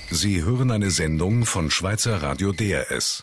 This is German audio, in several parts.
Sie hören eine Sendung von Schweizer Radio DRS.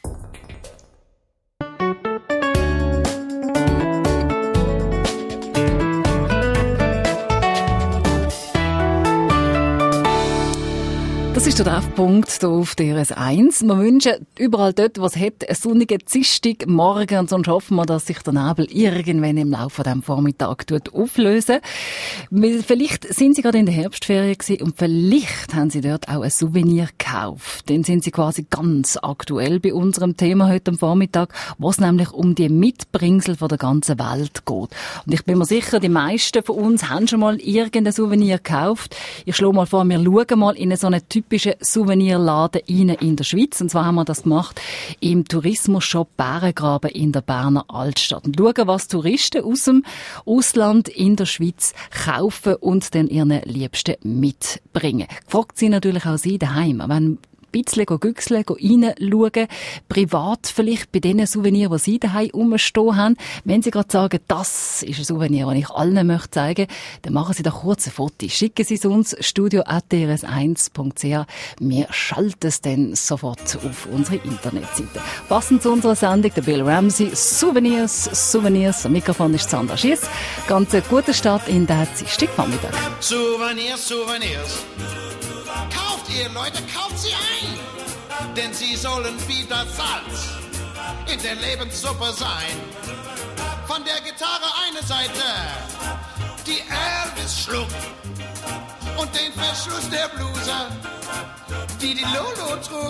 Das ist der Treffpunkt hier auf DRS1. Wir wünschen überall dort, was hat, einen sonnigen Dienstagmorgen, und sonst hoffen wir, dass sich der Nebel irgendwann im Laufe dieses Vormittags auflösen. Vielleicht sind Sie gerade in der Herbstferien gewesen und vielleicht haben Sie dort auch ein Souvenir gekauft. Dann sind Sie quasi ganz aktuell bei unserem Thema heute am Vormittag, was nämlich um die Mitbringsel von der ganzen Welt geht. Und ich bin mir sicher, die meisten von uns haben schon mal irgendein Souvenir gekauft. Ich schlage mal vor, wir schauen mal in so eine typische Souvenirladen rein in der Schweiz. Und zwar haben wir das gemacht im Tourismusshop Bärengraben in der Berner Altstadt. Und schauen, was Touristen aus dem Ausland in der Schweiz kaufen und dann ihren Liebsten mitbringen. Gefragt sind natürlich auch Sie daheim. Wenn ein bisschen güchseln, reinschauen, privat vielleicht bei den Souvenirs, die Sie daheim rumstehen haben. Wenn Sie gerade sagen, das ist ein Souvenir, das ich allen möchte zeigen, dann machen Sie doch kurz ein Foto. Schicken Sie es uns, studio@drs1.ch. Wir schalten es dann sofort auf unsere Internetseite. Passend zu unserer Sendung, der Bill Ramsey, Souvenirs. Am Mikrofon ist Sandra Schiess. Ganz einen guten Start in den Dienstagvormittag. Souvenirs. Kauft ihr, Leute, kauft sie ein, denn sie sollen wie das Salz in der Lebenssuppe sein. Von der Gitarre eine Seite, die Elvis schlug, und den Verschluss der Bluse, die Lolo trug.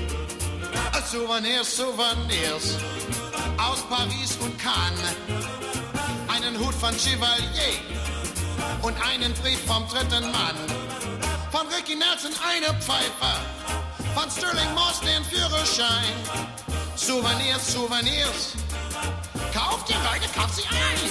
Souvenirs, aus Paris und Cannes, einen Hut von Chevalier und einen Brief vom dritten Mann. Von Ricky Nelson eine Pfeife, von Sterling Moss den Führerschein. Souvenirs, kauft ihr, Leute, kauft sie ein.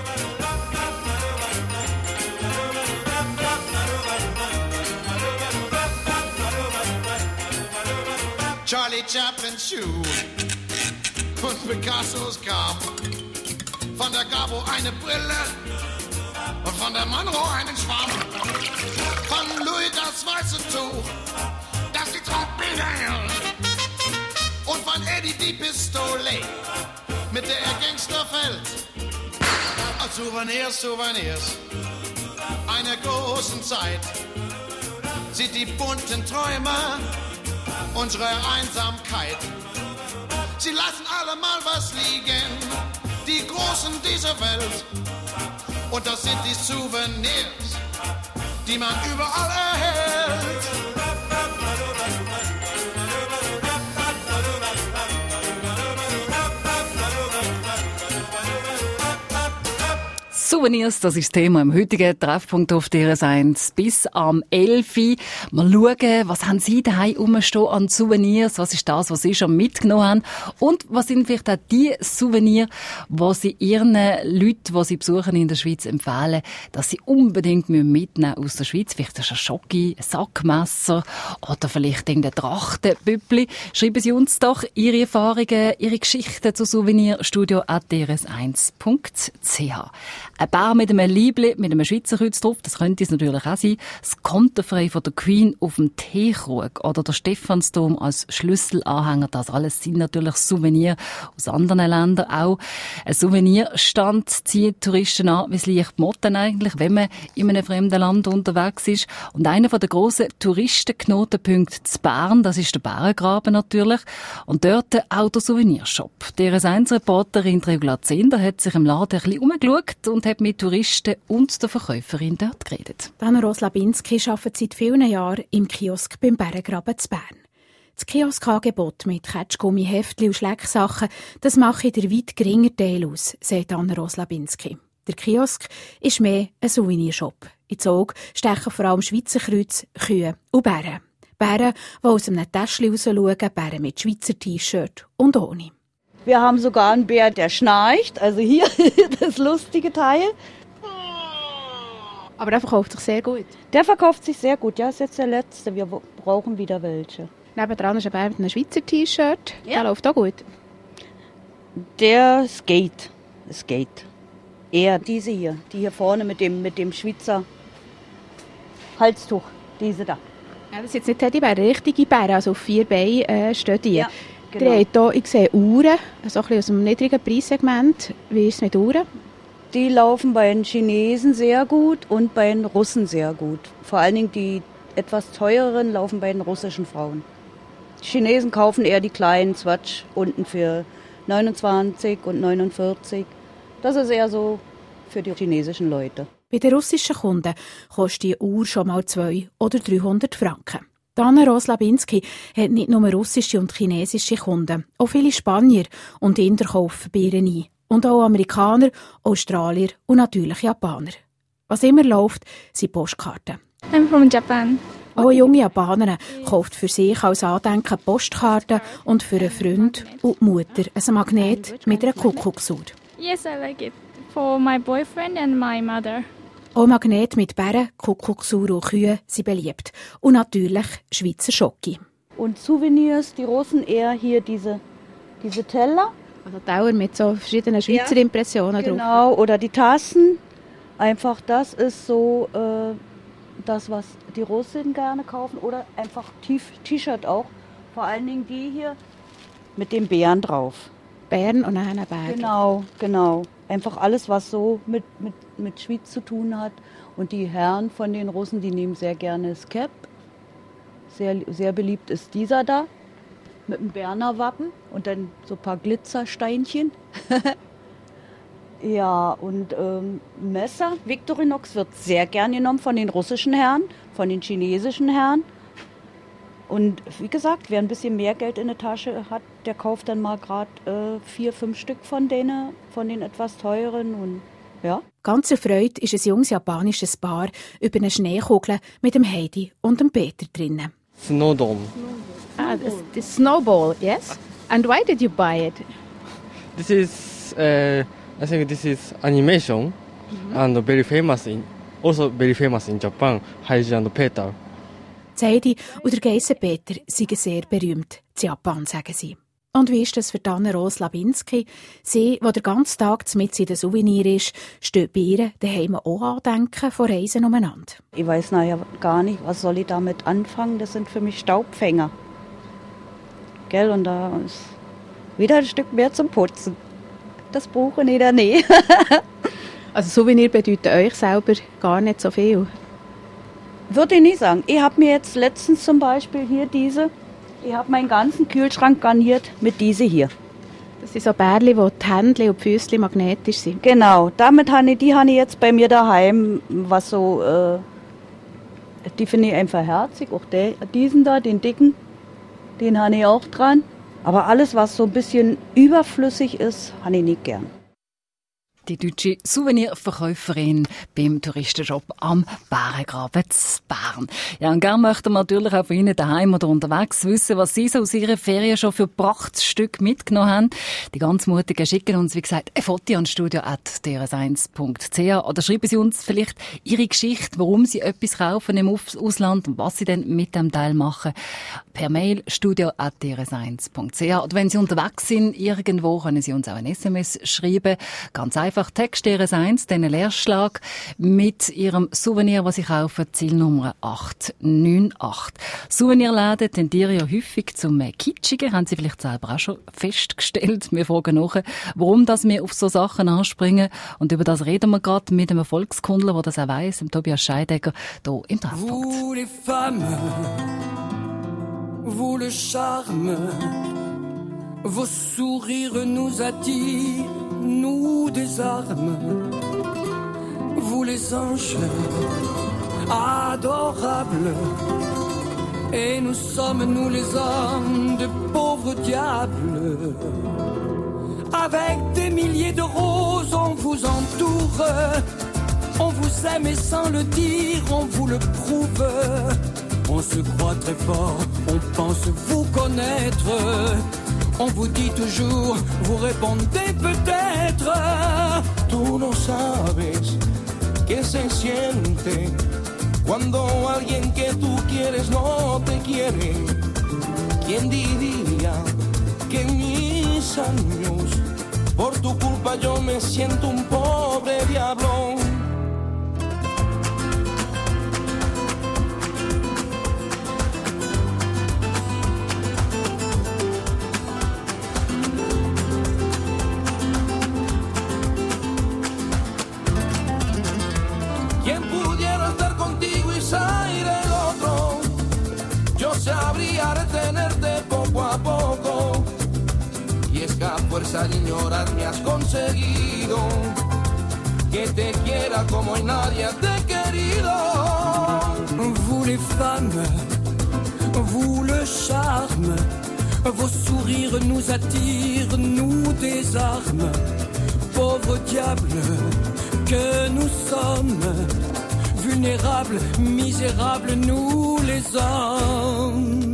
Charlie Chaplin's Schuh und Picassos Grab. Von der Gabo eine Brille und von der Monroe einen Schwamm. Von Louis das weiße Tuch, das die Trompete hält. Und von Eddie die Pistole, mit der er Gangster fällt. Souvenirs, einer großen Zeit. Sieht die bunten Träume, unsere Einsamkeit. Sie lassen alle mal was liegen, die Großen dieser Welt. Und das sind die Souvenirs, die man überall erhält. Souvenirs, das ist das Thema im heutigen Treffpunkt auf DRS1 bis am 11 Uhr. Mal schauen, was haben Sie daheim rumstehen an Souvenirs, was ist das, was Sie schon mitgenommen haben und was sind vielleicht auch die Souvenirs, die Sie Ihren Leuten, die Sie besuchen in der Schweiz, empfehlen, dass Sie unbedingt mitnehmen aus der Schweiz. Vielleicht ist ein Schocki, ein Sackmesser oder vielleicht irgendein Trachtenbüppli. Schreiben Sie uns doch Ihre Erfahrungen, Ihre Geschichten zu Souvenirstudio@drs1.ch. Ein Bär mit einem Liebli, mit einem Schweizer Kreuz drauf, das könnte es natürlich auch sein. Das Konterfrei von der Queen auf dem Teekrug oder der Stephansdom als Schlüsselanhänger, das alles sind natürlich Souvenirs aus anderen Ländern auch. Ein Souvenirstand zieht Touristen an, wie es leicht Motten eigentlich, wenn man in einem fremden Land unterwegs ist. Und einer der grossen Touristenknotenpunkte zu Bern, das ist der Bärengraben natürlich. Und dort auch der Souvenirshop. Der DRS1-Reporterin Regula Zehnder hat sich im Laden ein bisschen umgeschaut und hat mit Touristen und der Verkäuferin dort geredet. Anna-Rose Labinski arbeitet seit vielen Jahren im Kiosk beim Bärengraben zu Bern. Das Kioskangebot mit Ketschgummi, Heftli und Schlecksachen, das mache der weit geringer Teil aus, sagt Anna-Rose Labinski. Der Kiosk ist mehr ein Souvenirshop. Ins Auge stechen vor allem Schweizer Kreuz, Kühe und Bären. Bären, die aus einem Täschchen rausschauen, Bären mit Schweizer T-Shirt und ohne. Wir haben sogar einen Bär, der schnarcht. Also hier das lustige Teil. Aber der verkauft sich sehr gut. Der verkauft sich sehr gut. Ja, ist jetzt der letzte. Wir brauchen wieder welche. Nebendran ist ein Bär mit einem Schweizer T-Shirt. Ja. Der läuft auch gut. Der Skate. Eher diese hier. Die hier vorne mit dem Schweizer Halstuch. Diese da. Ja, das sind jetzt nicht Teddybären, richtige Bären, also auf 4 Beinen stehen die. Ja, genau. Ihr habt hier, ich sehe Uhren, also ein bisschen aus dem niedrigen Preissegment. Wie ist es mit Uhren? Die laufen bei den Chinesen sehr gut und bei den Russen sehr gut. Vor allen Dingen die etwas teureren laufen bei den russischen Frauen. Die Chinesen kaufen eher die kleinen Swatch unten für 29 und 49. Das ist eher so für die chinesischen Leute. Bei den russischen Kunden kostet die Uhr schon mal 200 oder 300 Franken. Anna-Rose Labinski hat nicht nur russische und chinesische Kunden, auch viele Spanier und Inder kaufen bei ihr ein. Und auch Amerikaner, Australier und natürlich Japaner. Was immer läuft, sind Postkarten. I'm from Japan. Auch eine junge Japanerin kauft für sich als Andenken Postkarten und für einen Freund und die Mutter ein Magnet mit einer Kuckucksuhr. Yes, I like it. For my boyfriend and my mother. Auch Magnete mit Bären, Kuckucksuhr und Kühen sind beliebt. Und natürlich Schweizer Schoki. Und Souvenirs, die Russen eher hier diese Teller. Also Teller mit so verschiedenen Schweizer Impressionen drauf. Genau, oder die Tassen. Einfach das ist so das, was die Russen gerne kaufen. Oder einfach T-Shirt auch. Vor allen Dingen die hier mit den Bären drauf. Bären und dann Berge. Genau. Einfach alles, was so mit Schwyz zu tun hat. Und die Herren von den Russen, die nehmen sehr gerne das Cap. Sehr, sehr beliebt ist dieser da. Mit dem Berner Wappen und dann so ein paar Glitzersteinchen. Ja, und Messer. Victorinox wird sehr gern genommen von den russischen Herren, von den chinesischen Herren. Und wie gesagt, wer ein bisschen mehr Geld in der Tasche hat, der kauft dann mal gerade 4, 5 Stück von den etwas teuren. Und, ja. Ganz erfreut ist ein junges japanisches Paar über eine Schneekugel mit dem Heidi und dem Peter drinnen. Snowdome. The snowball, yes? And why did you buy it? This is, I think this is animation and very famous in Japan, Heidi and Peter. Heidi und der Geissenpeter sind sehr berühmt in Japan, sagen sie. Und wie ist das für Anna-Rose Labinski? Sie, die den ganzen Tag mit in den Souvenir ist, steht bei ihr daheim auch Andenken von Reisen umeinander. Ich weiß nachher gar nicht, was soll ich damit anfangen. Das sind für mich Staubfänger. Gell, und da ist wieder ein Stück mehr zum Putzen. Das brauche ich dann nicht. Also Souvenir bedeutet euch selber gar nicht so viel? Würde ich nicht sagen. Ich habe mir jetzt letztens zum Beispiel hier ich habe meinen ganzen Kühlschrank garniert mit diese hier. Das sind so Bärli, wo die Händchen und die Füßchen magnetisch sind. Genau, die habe ich jetzt bei mir daheim, was so, die finde ich einfach herzig. Auch diesen da, den dicken, den habe ich auch dran. Aber alles, was so ein bisschen überflüssig ist, habe ich nicht gern. Die deutsche Souvenirverkäuferin beim Touristenshop am Bärengraben zu Bern. Ja, und gerne möchten wir natürlich auch von Ihnen daheim oder unterwegs wissen, was Sie so aus Ihren Ferien schon für Prachtstücke mitgenommen haben. Die ganz Mutigen schicken uns, wie gesagt, ein Foto an studio@drs1.ch oder schreiben Sie uns vielleicht Ihre Geschichte, warum Sie etwas kaufen im Ausland und was Sie dann mit dem Teil machen. Per Mail studio@drs1.ch. Oder wenn Sie unterwegs sind, irgendwo, können Sie uns auch ein SMS schreiben. Ganz einfach Text DRS1, dann einen Leerschlag mit Ihrem Souvenir, was Sie kaufen, Zielnummer 898. Souvenirläden tendieren ja häufig zum Kitschigen, haben Sie vielleicht selber auch schon festgestellt. Wir fragen nach, warum das wir auf so Sachen anspringen. Und über das reden wir gerade mit einem Volkskundler, der das auch weiss, dem Tobias Scheidegger, hier im Treffpunkt. Vous les femmes, vous le charme, vos sourires nous attirent, nous des armes, vous les anges adorables, et nous sommes nous les hommes de pauvres diables. Avec des milliers de roses on vous entoure, on vous aime et sans le dire on vous le prouve. On se croit très fort, on pense vous connaître. On vous dit toujours, vous répondez peut-être. Tú no sabes qué se siente cuando alguien que tú quieres no te quiere. ¿Quién diría que en mis años por tu culpa yo me siento un pobre diablo? sabría retenerte poco a poco. Y es que a fuerza de ignorarme has conseguido que te quiera como en nadie te he querido. Vous les femmes, vous le charme, vos sourires nous attirent, nous désarment. Pauvres diables que nous sommes, vulnérables, misérables, nous les hommes.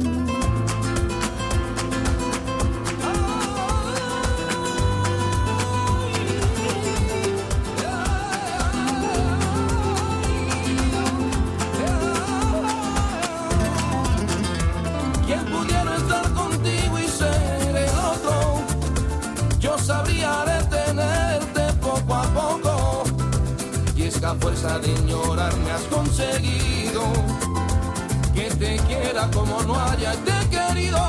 Quien pudiera estar contigo y ser el otro, yo sabría retenerte poco a poco. Y es que a fuerza de ignorarme has conseguido que te quiera como no haya te he querido.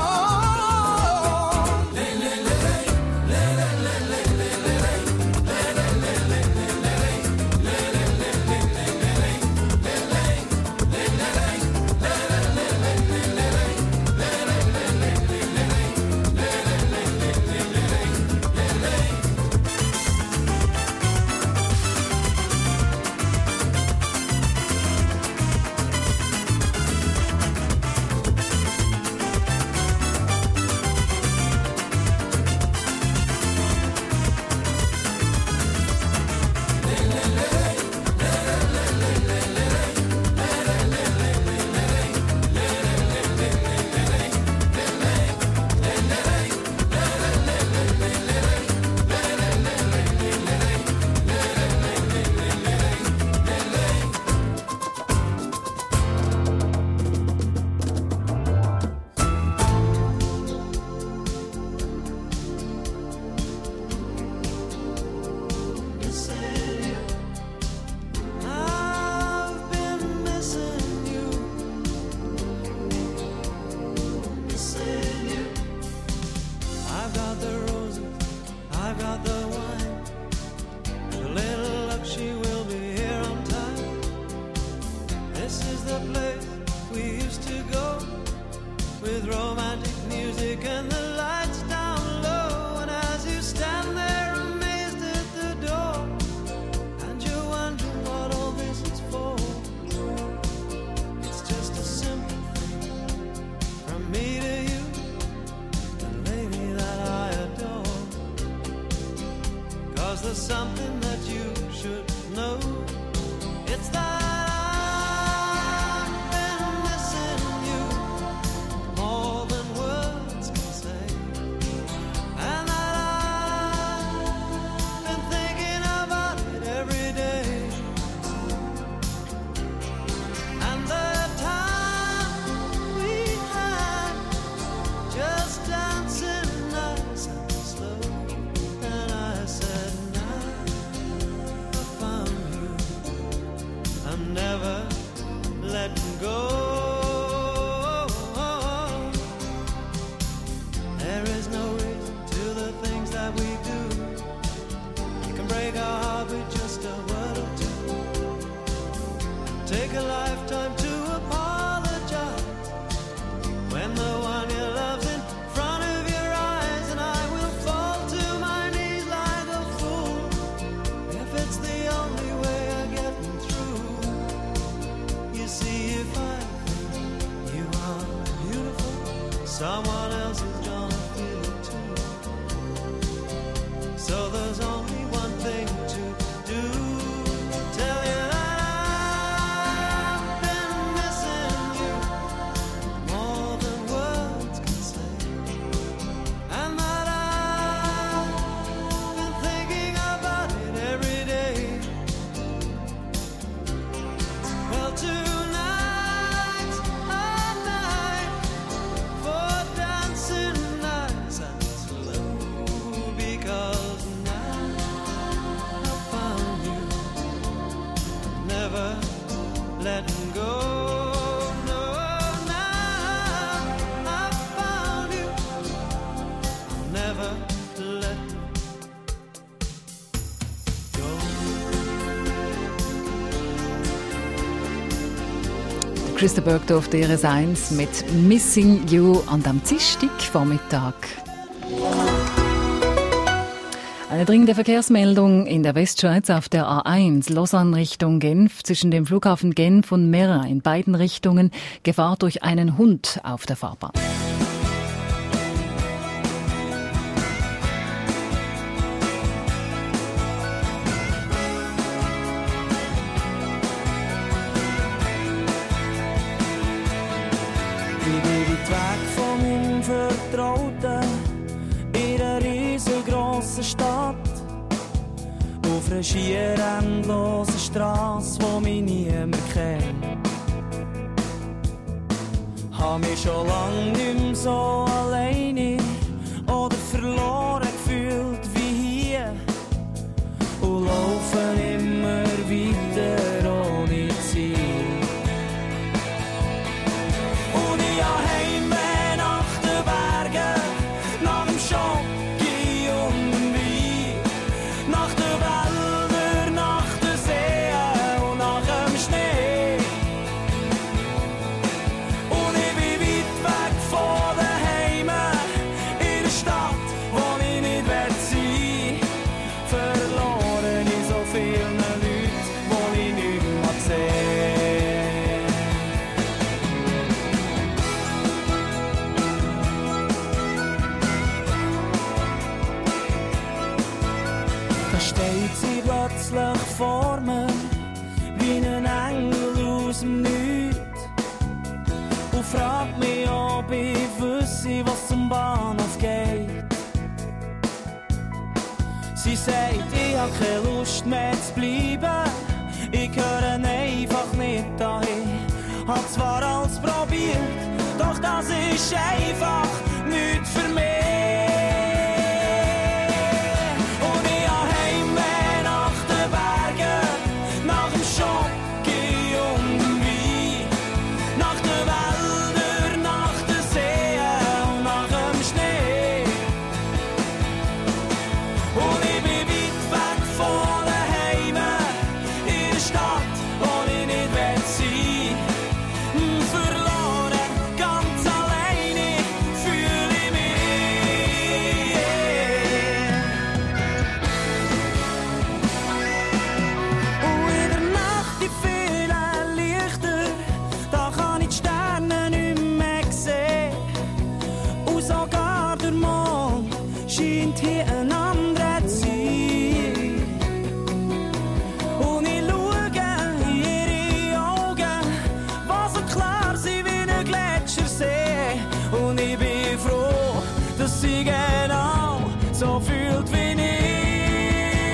Someone else is gonna feel it too. So there's only one thing to do. Tell you that I've been missing you more than words can say, and that I've been thinking about it every day. Well, tonight's a night for dancing. Christa Burke auf DRS1 mit «Missing You» an dem Dienstagvormittag. Eine dringende Verkehrsmeldung in der Westschweiz auf der A1 Lausanne Richtung Genf zwischen dem Flughafen Genf und Mera in beiden Richtungen Gefahr durch einen Hund auf der Fahrbahn. Ich bin weit weg von meinem Vertrauten in einer riesengroßen Stadt. Auf einer schier endlosen Strasse, wo mich niemand kennt. Hab mich schon lang nicht mehr so alleine oder verloren gefühlt wie hier. Und laufen immer weiter ohne Ziel. Und ich hab Heimweh nach den Bergen, nach dem Schoki und dem Wein, nach den Wäldern, nach den Seen und nach dem Schnee. Und ich bin weit weg von daheim, in der Stadt, wo ich nicht sein will. Verloren in so vielen Leuten, wo ich nicht mehr sehe. Da steht sie plötzlich vor mir, wie ein Engel aus dem Nichts. Und fragt mich, ob ich wüsste, was zum Bahnhof geht. Sie sagt, ich hab keine Lust mehr zu bleiben. Ich gehöre einfach nicht dahin. Hab zwar alles probiert, doch das ist einfach nichts für mich. Und ich hab Heimweh nach den Bergen, nach dem Schoki und dem Wein, nach den Wäldern, nach den Seen und nach dem Schnee. Und ich bin weit weg von daheim, in der Stadt, wo ich nicht sein will. Verloren, ganz alleine fühle ich mich. Und in der Nacht die vielen Lichter, da kann ich die Sterne nicht mehr sehen. Und sogar der Mond scheint hier ein anderer zu sein. Und ich schaue in ihre Augen, die so klar sind wie ein Gletschersee. Und ich bin froh, dass sie genau so fühlt wie ich.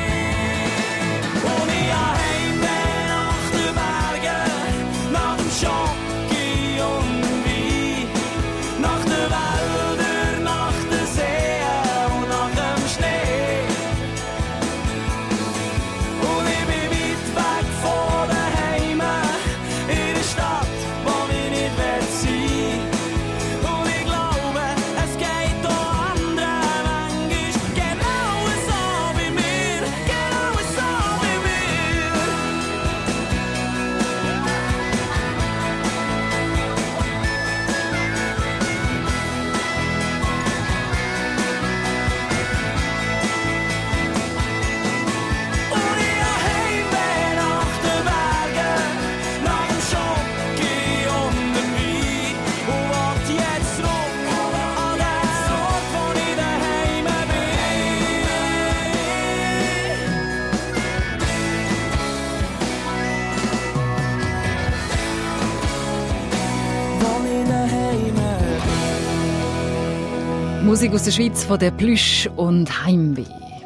Und ich hab Heimweh nach den Bergen, nach dem Schoki und dem Wein, nach den Wäldern, nach den Seen und nach dem Schnee. Und ich bin weit weg von daheim, in der Stadt, wo ich nicht sein will. Und ich glaube, es geht auch anderen manchmal genau so wie mir, genau so wie mir. Und ich hab Heimweh nach den Bergen, nach dem Schoki und dem Wein. Und will jetzt zurück an den Ort, wo ich daheim bin. Wo ich daheim bin. Musik aus der Schweiz von der Plüsch und Heimweh.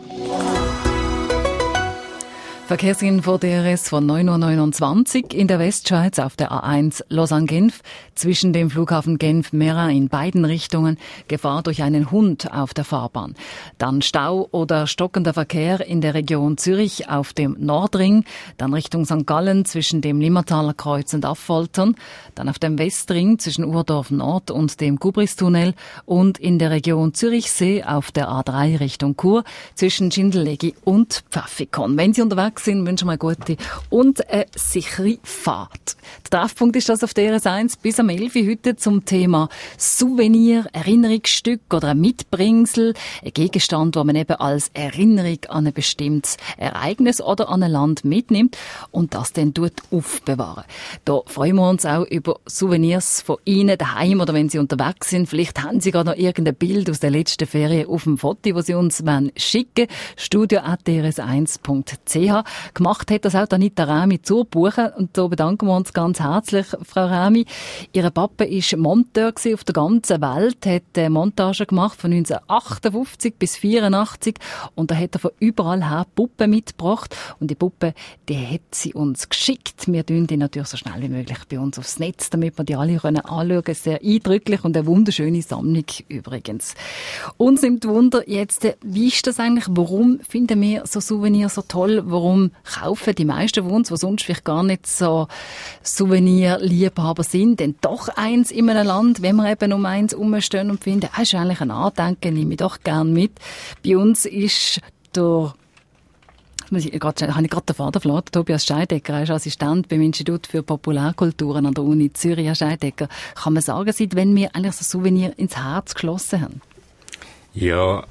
Verkehrsinfo DRS von 9.29 Uhr in der Westschweiz auf der A1 Lausanne-Genf zwischen dem Flughafen Genf-Mera in beiden Richtungen Gefahr durch einen Hund auf der Fahrbahn. Dann Stau oder stockender Verkehr in der Region Zürich auf dem Nordring, dann Richtung St. Gallen zwischen dem Limmertaler Kreuz und Affoltern, dann auf dem Westring zwischen Urdorf Nord und dem Gubristunnel und in der Region Zürichsee auf der A3 Richtung Chur zwischen Schindellegi und Pfaffikon. Wenn Sie unterwegs unterwegs sind, wünschen wir eine gute und eine sichere Fahrt. Der Treffpunkt ist das auf DRS1 bis am 11 Uhr heute zum Thema Souvenir, Erinnerungsstück oder ein Mitbringsel, ein Gegenstand, den man eben als Erinnerung an ein bestimmtes Ereignis oder an ein Land mitnimmt und das dann aufbewahren. Da freuen wir uns auch über Souvenirs von Ihnen daheim oder wenn Sie unterwegs sind. Vielleicht haben Sie gerade noch irgendein Bild aus der letzten Ferien auf dem Foto, das Sie uns schicken wollen. studio@drs1.ch. Gemacht hat das auch Anita Rämi zur Buche und da bedanken wir uns ganz herzlich, Frau Rämi. Ihr Papa war Monteur auf der ganzen Welt, hat Montagen gemacht von 1958 bis 1984 und da hat er von überall her Puppen mitgebracht und die Puppe, die hat sie uns geschickt. Wir tun die natürlich so schnell wie möglich bei uns aufs Netz, damit wir die alle anschauen können. Sehr eindrücklich und eine wunderschöne Sammlung übrigens. Uns nimmt Wunder jetzt, wie ist das eigentlich? Warum finden wir so Souvenirs so toll? Warum kaufen die meisten von uns, die sonst vielleicht gar nicht so Souvenirliebhaber sind, denn doch eins in einem Land, wenn wir eben um eins rumstehen und finden, das ist eigentlich ein Andenken, nehme ich doch gern mit. Bei uns ist habe ich gerade den Vater verloren, Tobias Scheidecker, er ist Assistent beim Institut für Populärkulturen an der Uni Zürich. Herr Scheidecker, kann man sagen, seit wenn wir eigentlich so Souvenir ins Herz geschlossen haben? Ja,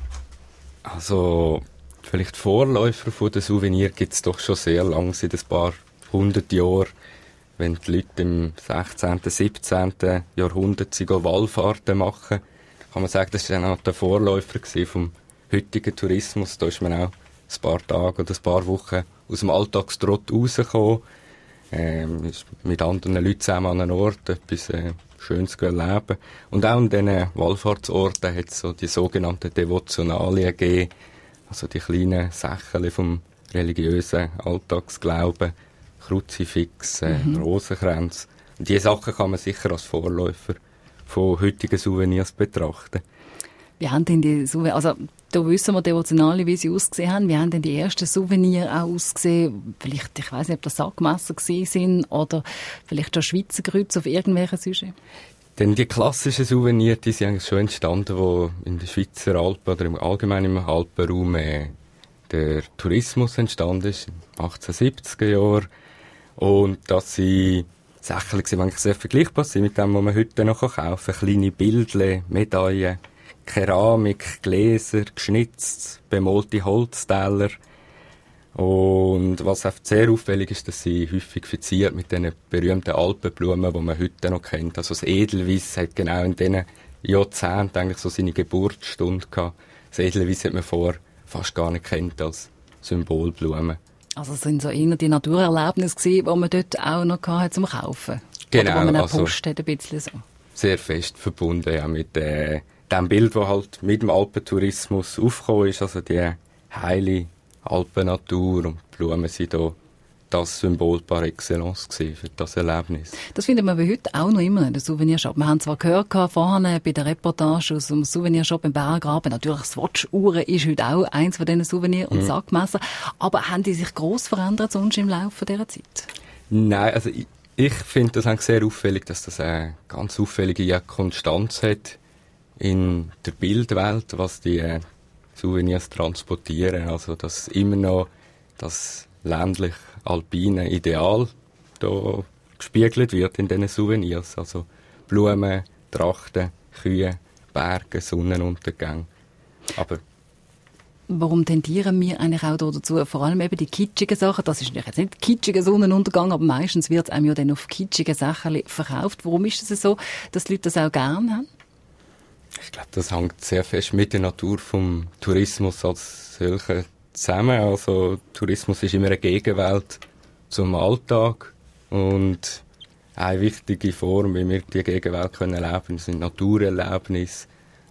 also vielleicht Vorläufer von den Souvenir gibt es doch schon sehr lange, seit ein paar 100 Jahren. Wenn die Leute im 16., 17. Jahrhundert Wallfahrten machen, kann man sagen, das war dann auch der Vorläufer vom heutigen Tourismus. Da ist man auch ein paar Tage oder ein paar Wochen aus dem Alltagstrott rausgekommen, ist mit anderen Leuten zusammen an einem Ort etwas Schönes erleben. Und auch an diesen Wallfahrtsorten hat es so die sogenannten Devotionalien gegeben, also die kleinen Sachen vom religiösen Alltagsglauben, Kruzifix, Rosenkränze. Und diese Sachen kann man sicher als Vorläufer von heutigen Souvenirs betrachten. Wie haben denn die Souvenirs, also da wissen wir devotionale, wie sie ausgesehen haben. Wie haben denn die ersten Souvenirs auch ausgesehen? Vielleicht, ich weiss nicht, ob das Sackmesser sind oder vielleicht schon Schweizer Grütze auf irgendwelchen Sujets? Denn die klassischen Souvenirs, die sind eigentlich schon entstanden, wo in den Schweizer Alpen oder im allgemeinen im Alpenraum der Tourismus entstanden ist, in den 1870er Jahren. Und dass sie Sachen sind eigentlich sehr vergleichbar sind mit dem, was man heute noch kaufen kann. Kleine Bildchen, Medaillen, Keramik, Gläser, geschnitzt, bemalte Holzteller. Und was auch sehr auffällig ist, dass sie häufig verziert mit diesen berühmten Alpenblumen, die man heute noch kennt. Also das Edelweiss hat genau in diesen Jahrzehnten eigentlich so seine Geburtsstunde gehabt. Das Edelweiss hat man vorher fast gar nicht kennt als Symbolblumen. Also es sind so eher die Naturerlebnisse gewesen, die man dort auch noch hatte zum Kaufen. Genau. Oder wo man auch also Post hat, ein bisschen so. Sehr fest verbunden ja, mit dem Bild, das halt mit dem Alpentourismus aufgekommen ist. Also die heile Alpennatur und die Blumen sind da das Symbol par excellence gewesen für das Erlebnis. Das finden wir heute auch noch immer in der Souvenirshop. Wir haben zwar gehört vorne bei der Reportage aus dem Souvenirshop im Berggraben, natürlich Swatch-Uhren ist heute auch eins von diesen Souvenir- und Sackmesser. Aber haben die sich gross verändert sonst im Laufe dieser Zeit? Nein, also ich finde das eigentlich sehr auffällig, dass das eine ganz auffällige Konstanz hat in der Bildwelt, was die Souvenirs transportieren. Also dass immer noch das ländlich-alpine Ideal da gespiegelt wird in diesen Souvenirs. Also Blumen, Trachten, Kühe, Berge, Sonnenuntergänge. Aber warum tendieren wir eigentlich auch dazu? Vor allem eben die kitschigen Sachen. Das ist jetzt nicht kitschiger Sonnenuntergang, aber meistens wird es einem ja dann auf kitschige Sachen verkauft. Warum ist es so, dass die Leute das auch gerne haben? Ich glaube, das hängt sehr fest mit der Natur vom Tourismus als solcher zusammen. Also Tourismus ist immer eine Gegenwelt zum Alltag und eine wichtige Form, wie wir die Gegenwelt können leben, sind Naturerlebnisse.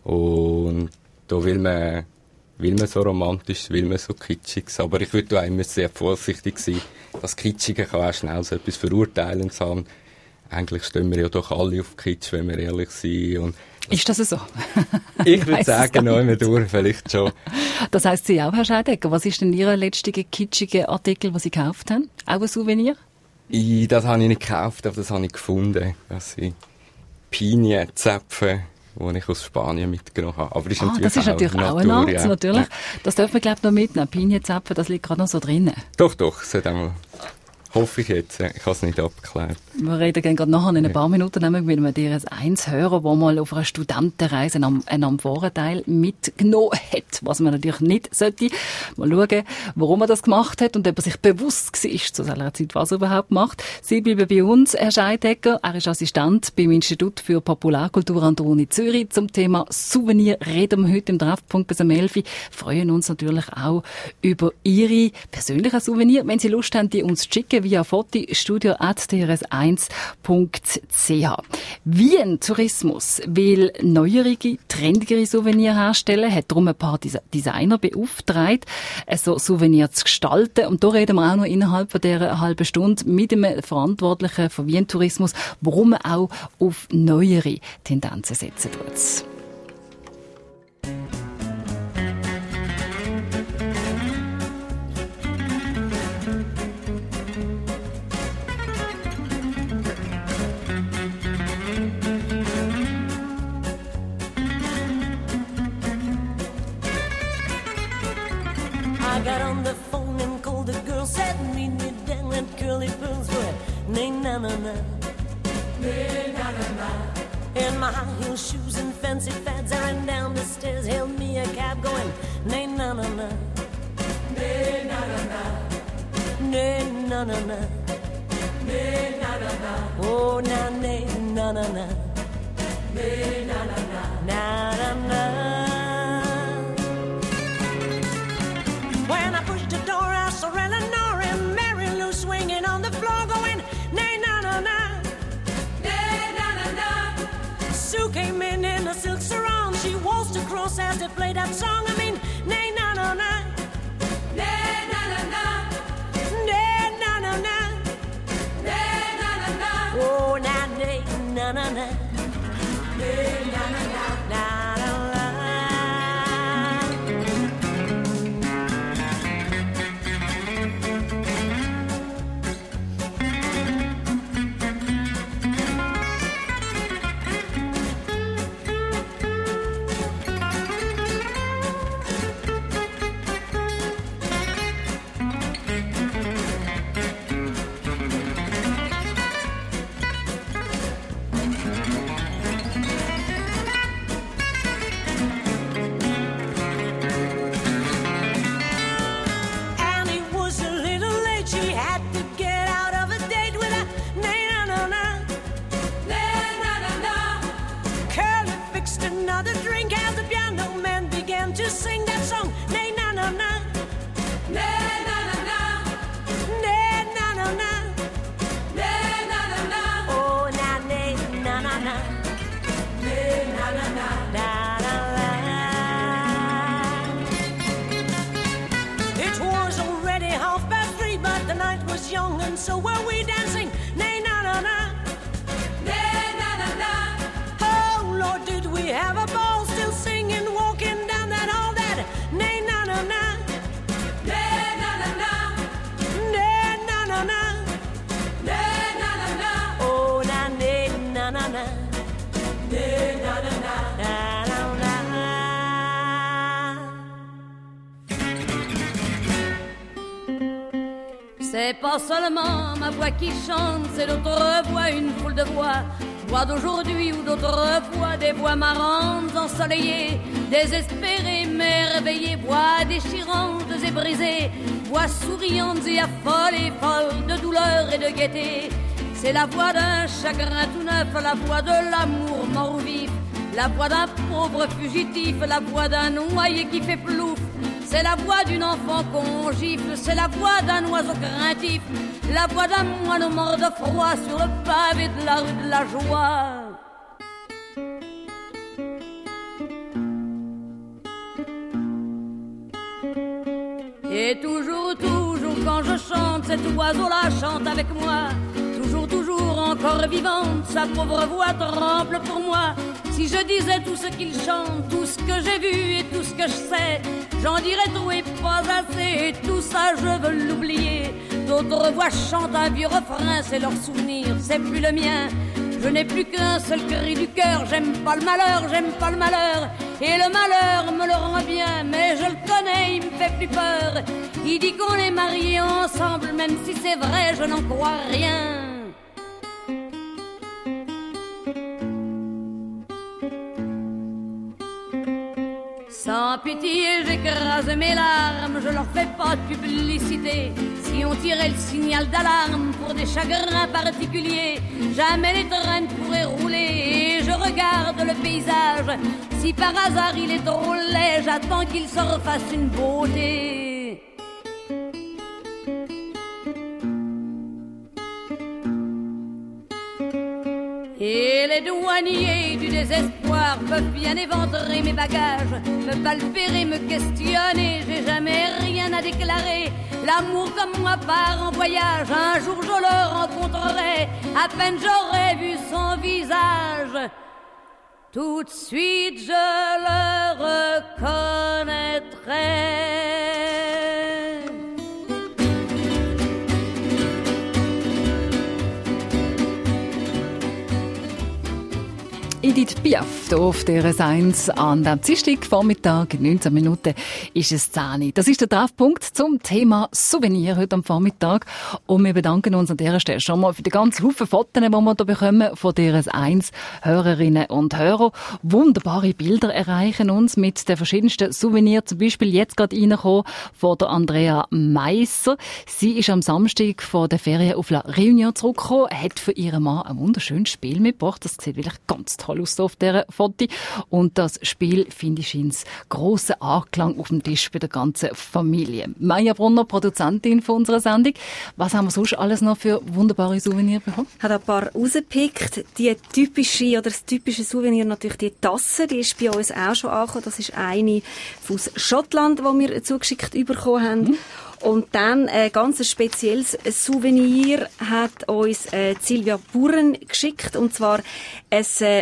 Und da will man so romantisch, will man so kitschig. Aber ich würde auch immer sehr vorsichtig sein. Das Kitschige kann auch schnell so etwas Verurteilendes sein. Eigentlich stehen wir ja doch alle auf Kitsch, wenn wir ehrlich sind. Und ist das so? Ich würde sagen, noch einmal durch, vielleicht schon. Das heisst, Sie auch, Herr Scheidecker. Was ist denn Ihr letzter kitschiger Artikel, den Sie gekauft haben? Auch ein Souvenir? Das habe ich nicht gekauft, aber das habe ich gefunden. Das sind Pinienzäpfe, die ich aus Spanien mitgenommen habe. Aber ist das ist natürlich auch ein Art, ja. natürlich. Ja. Das dürfen wir, glaube ich, noch mitnehmen. Pinienzapfen, das liegt gerade noch so drinnen. Doch, es hat einmal... Hoffe ich jetzt. Ich habe es nicht abgeklärt. Wir reden gerade nachher in ein paar Minuten nämlich mit einem DRS1-Hörer, der mal auf einer Studentenreise einen Amphorenteil mitgenommen hat. Was man natürlich nicht sollte. Mal schauen, warum er das gemacht hat und ob er sich bewusst war, zu seiner Zeit, was er überhaupt macht. Sie bleiben bei uns, Herr Scheidegger. Er ist Assistent beim Institut für Popularkultur an der Uni Zürich. Zum Thema Souvenir reden wir heute im Treffpunkt bis um 11 Uhr. Freuen uns natürlich auch über Ihre persönlichen Souvenir. Wenn Sie Lust haben, die uns zu schicken, via Foto studio@drs1.ch. Wien Tourismus will neuerige, trendigere Souvenirs herstellen, hat darum ein paar Designer beauftragt, so Souvenirs zu gestalten. Und da reden wir auch noch innerhalb von dieser halben Stunde mit dem Verantwortlichen von Wien Tourismus, warum man auch auf neuere Tendenzen setzen tut. I got on the phone and called the girl, said meet me down at Curly Pearls for nay na na na, nay na na na. In my high heel shoes and fancy fads, I ran down the stairs, hailed me a cab going nay na na na, nay na na na, nay na na na, nay na na na. Oh na nay na na na, nay na na na, na na na. When I pushed the door, I saw Eleanor and Mary Lou swinging on the floor, going nay na na na, nay na na na. Sue came in a silk sarong, she waltzed across as they played that song. I mean, nay na na na, nay na na na, nay na na na, nay na na na. Oh na nay na na na, nay na na na, na na na. To sing that song, nay na na na, nay na na na, nay na na na, nay na na na. Oh na nay na na na, nay na na na, na na na. It was already 3:30, but the night was young, and so were we dancing. Nay na na na, nay na na na. Oh Lord, did we have a ball? Still singing, walking. Nay na na na, nay na na na, nay na na na, nay na na na. Oh na nay na na na, nay na na na, na na na. C'est pas seulement ma voix qui chante, c'est d'autres voix, une foule de voix. Voix d'aujourd'hui ou d'autrefois, des voix marrantes, ensoleillées, désespérées, merveillées, voix déchirantes et brisées, voix souriantes et affolées, folles de douleur et de gaieté. C'est la voix d'un chagrin tout neuf, la voix de l'amour mort ou vif, la voix d'un pauvre fugitif, la voix d'un noyé qui fait plouf. C'est la voix d'une enfant qu'on gifle, c'est la voix d'un oiseau craintif, la voix d'un moine mort de froid sur le pavé de la rue de la Joie. Et toujours, toujours quand je chante, cet oiseau-là chante avec moi. Toujours, toujours encore vivante, sa pauvre voix tremble pour moi. Si je disais tout ce qu'il chante, tout ce que j'ai vu et tout ce que je sais, j'en dirais tout et pas assez, et tout ça je veux l'oublier. D'autres voix chantent un vieux refrain, c'est leur souvenir, c'est plus le mien. Je n'ai plus qu'un seul cri du cœur, j'aime pas le malheur, j'aime pas le malheur. Et le malheur me le rend bien, mais je le connais, il me fait plus peur. Il dit qu'on est mariés ensemble, même si c'est vrai, je n'en crois rien. Sans pitié, j'écrase mes larmes, je leur fais pas de publicité. Si on tirait le signal d'alarme pour des chagrins particuliers, jamais les trains ne pourraient rouler. Et je regarde le paysage, si par hasard il est trop laid, j'attends qu'il se refasse une beauté. Et les douaniers du désespoir peuvent bien éventrer mes bagages, me palpérer, me questionner, j'ai jamais rien à déclarer. L'amour comme moi part en voyage, un jour je le rencontrerai, à peine j'aurai vu son visage, tout de suite je le reconnaîtrai. Edith Piaf, hier auf DRS 1 an dem Dienstagvormittag, 19 Minuten ist es 10. Das ist der Treffpunkt zum Thema Souvenir heute am Vormittag. Und wir bedanken uns an dieser Stelle schon mal für die ganzen Haufen Fotos, die wir hier bekommen von DRS 1 Hörerinnen und Hörer. Wunderbare Bilder erreichen uns mit den verschiedensten Souvenirs. Zum Beispiel jetzt gerade reingekommen von der Andrea Meisser. Sie ist am Samstag von der Ferien auf La Réunion zurückgekommen, hat für ihren Mann ein wunderschönes Spiel mitgebracht. Das sieht wirklich ganz toll aus auf dieser Foto. Und das Spiel, finde ich, scheint grossen Anklang auf dem Tisch bei der ganzen Familie. Maja Brunner, Produzentin von unserer Sendung. Was haben wir sonst alles noch für wunderbare Souvenirs bekommen? Ich habe ein paar rausgepickt. Die typische oder das typische Souvenir natürlich die Tasse. Die ist bei uns auch schon angekommen. Das ist eine aus Schottland, die wir zugeschickt bekommen haben. Und dann ein ganz spezielles Souvenir hat uns Silvia Buren geschickt. Und zwar ein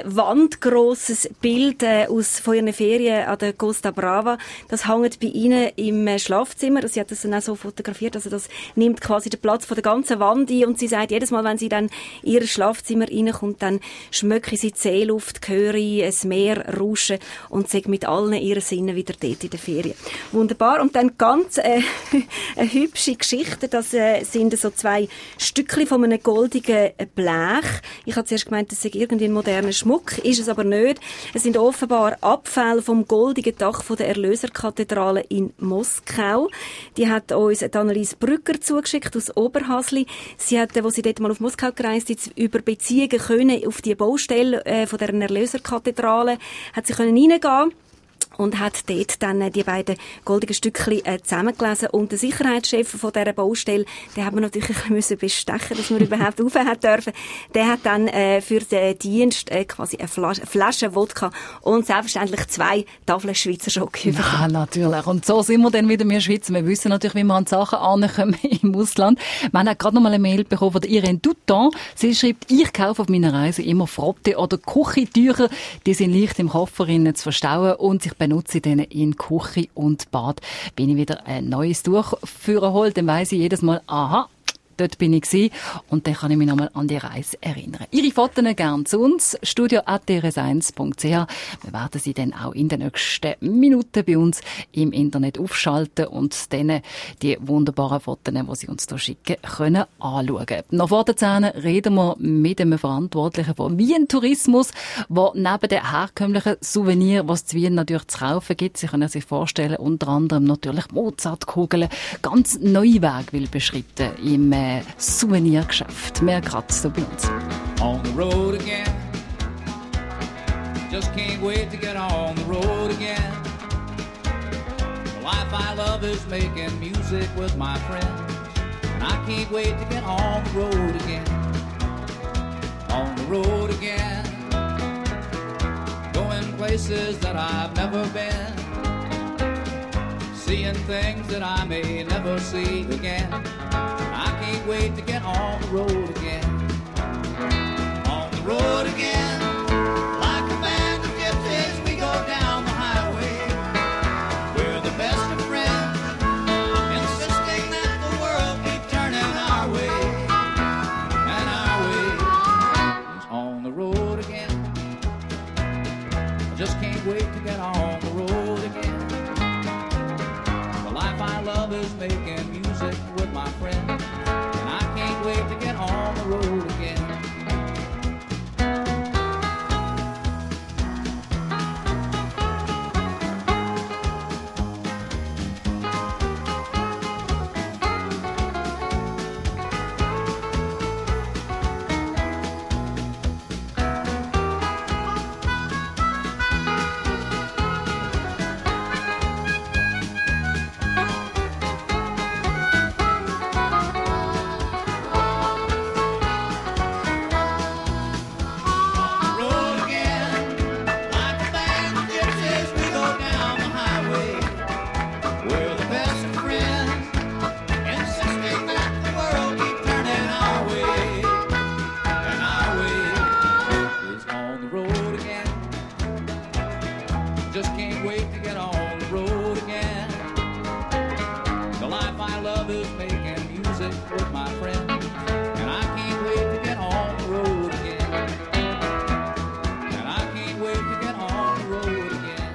wandgrosses Bild von ihren Ferien an der Costa Brava. Das hängt bei ihnen im Schlafzimmer. Sie hat das dann auch so fotografiert. Also das nimmt quasi den Platz von der ganzen Wand ein. Und sie sagt, jedes Mal, wenn sie dann in ihr Schlafzimmer reinkommt, dann schmecke sie die Seeluft, höre ein Meer rauschen und sei mit allen ihren Sinnen wieder dort in der Ferien. Wunderbar. Und dann ganz eine hübsche Geschichte. Das sind so 2 Stückchen von einem goldigen Blech. Ich habe zuerst gemeint, das sei irgendwie ein moderner Schmuck. Ist es aber nicht. Es sind offenbar Abfälle vom goldigen Dach von der Erlöserkathedrale in Moskau. Die hat uns Annelies Brügger zugeschickt aus Oberhasli. Sie hat, wo sie dort mal auf Moskau gereist ist, über Beziehungen können auf die Baustelle von der Erlöserkathedrale, hat sie können reingehen. Und hat dort dann die beiden goldigen Stückchen zusammengelesen. Und der Sicherheitschef von dieser Baustelle, den hat man natürlich ein bisschen bestechen, dass man überhaupt rauf hat dürfen. Der hat dann für den Dienst quasi eine Flasche Wodka und selbstverständlich 2 Tafeln Schweizer Schoki bekommen. Ja, natürlich. Und so sind wir dann wieder, wir Schweizer. Wir wissen natürlich, wie wir an Sachen ankommen im Ausland. Man hat gerade noch mal eine Mail bekommen von der Irene Douton. Sie schreibt, ich kaufe auf meiner Reise immer Frotte oder Küchentücher. Die sind leicht im Koffer zu verstauen und sich benutze ich dann in Küche und Bad. Wenn ich wieder ein neues Tuch führen hole, dann weiss ich jedes Mal, aha, dort bin ich gewesen. Und dann kann ich mich nochmal an die Reise erinnern. Ihre Fotos gerne zu uns, studio@drs1.ch. Wir werden sie dann auch in den nächsten Minuten bei uns im Internet aufschalten und dann die wunderbaren Fotos, die sie uns hier schicken, können anschauen. Noch vor der 10 reden wir mit einem Verantwortlichen von Wien Tourismus, der neben den herkömmlichen Souvenirs, was es zu Wien natürlich zu kaufen gibt, Sie können sich vorstellen, unter anderem natürlich Mozartkugeln, ganz neue Wege will beschreiten im Souvenirgeschäft. Mehr gerade so bei uns. On the road again. Just can't wait to get on the road again. The life I love is making music with my friends. And I can't wait to get on the road again. On the road again. Going places that I've never been. Seeing things that I may never see again. I can't wait to get on the road again. On the road again. Like a band of gypsies, we go down the highway. We're the best of friends, insisting that the world keep turning our way. And our way is on the just can't wait to get on the road again. The life I love is making music with my friends, and I can't wait to get on the road again. Just can't wait to get on the road again. The life I love is making music with my friends, and I can't wait to get on the road again. And I can't wait to get on the road again.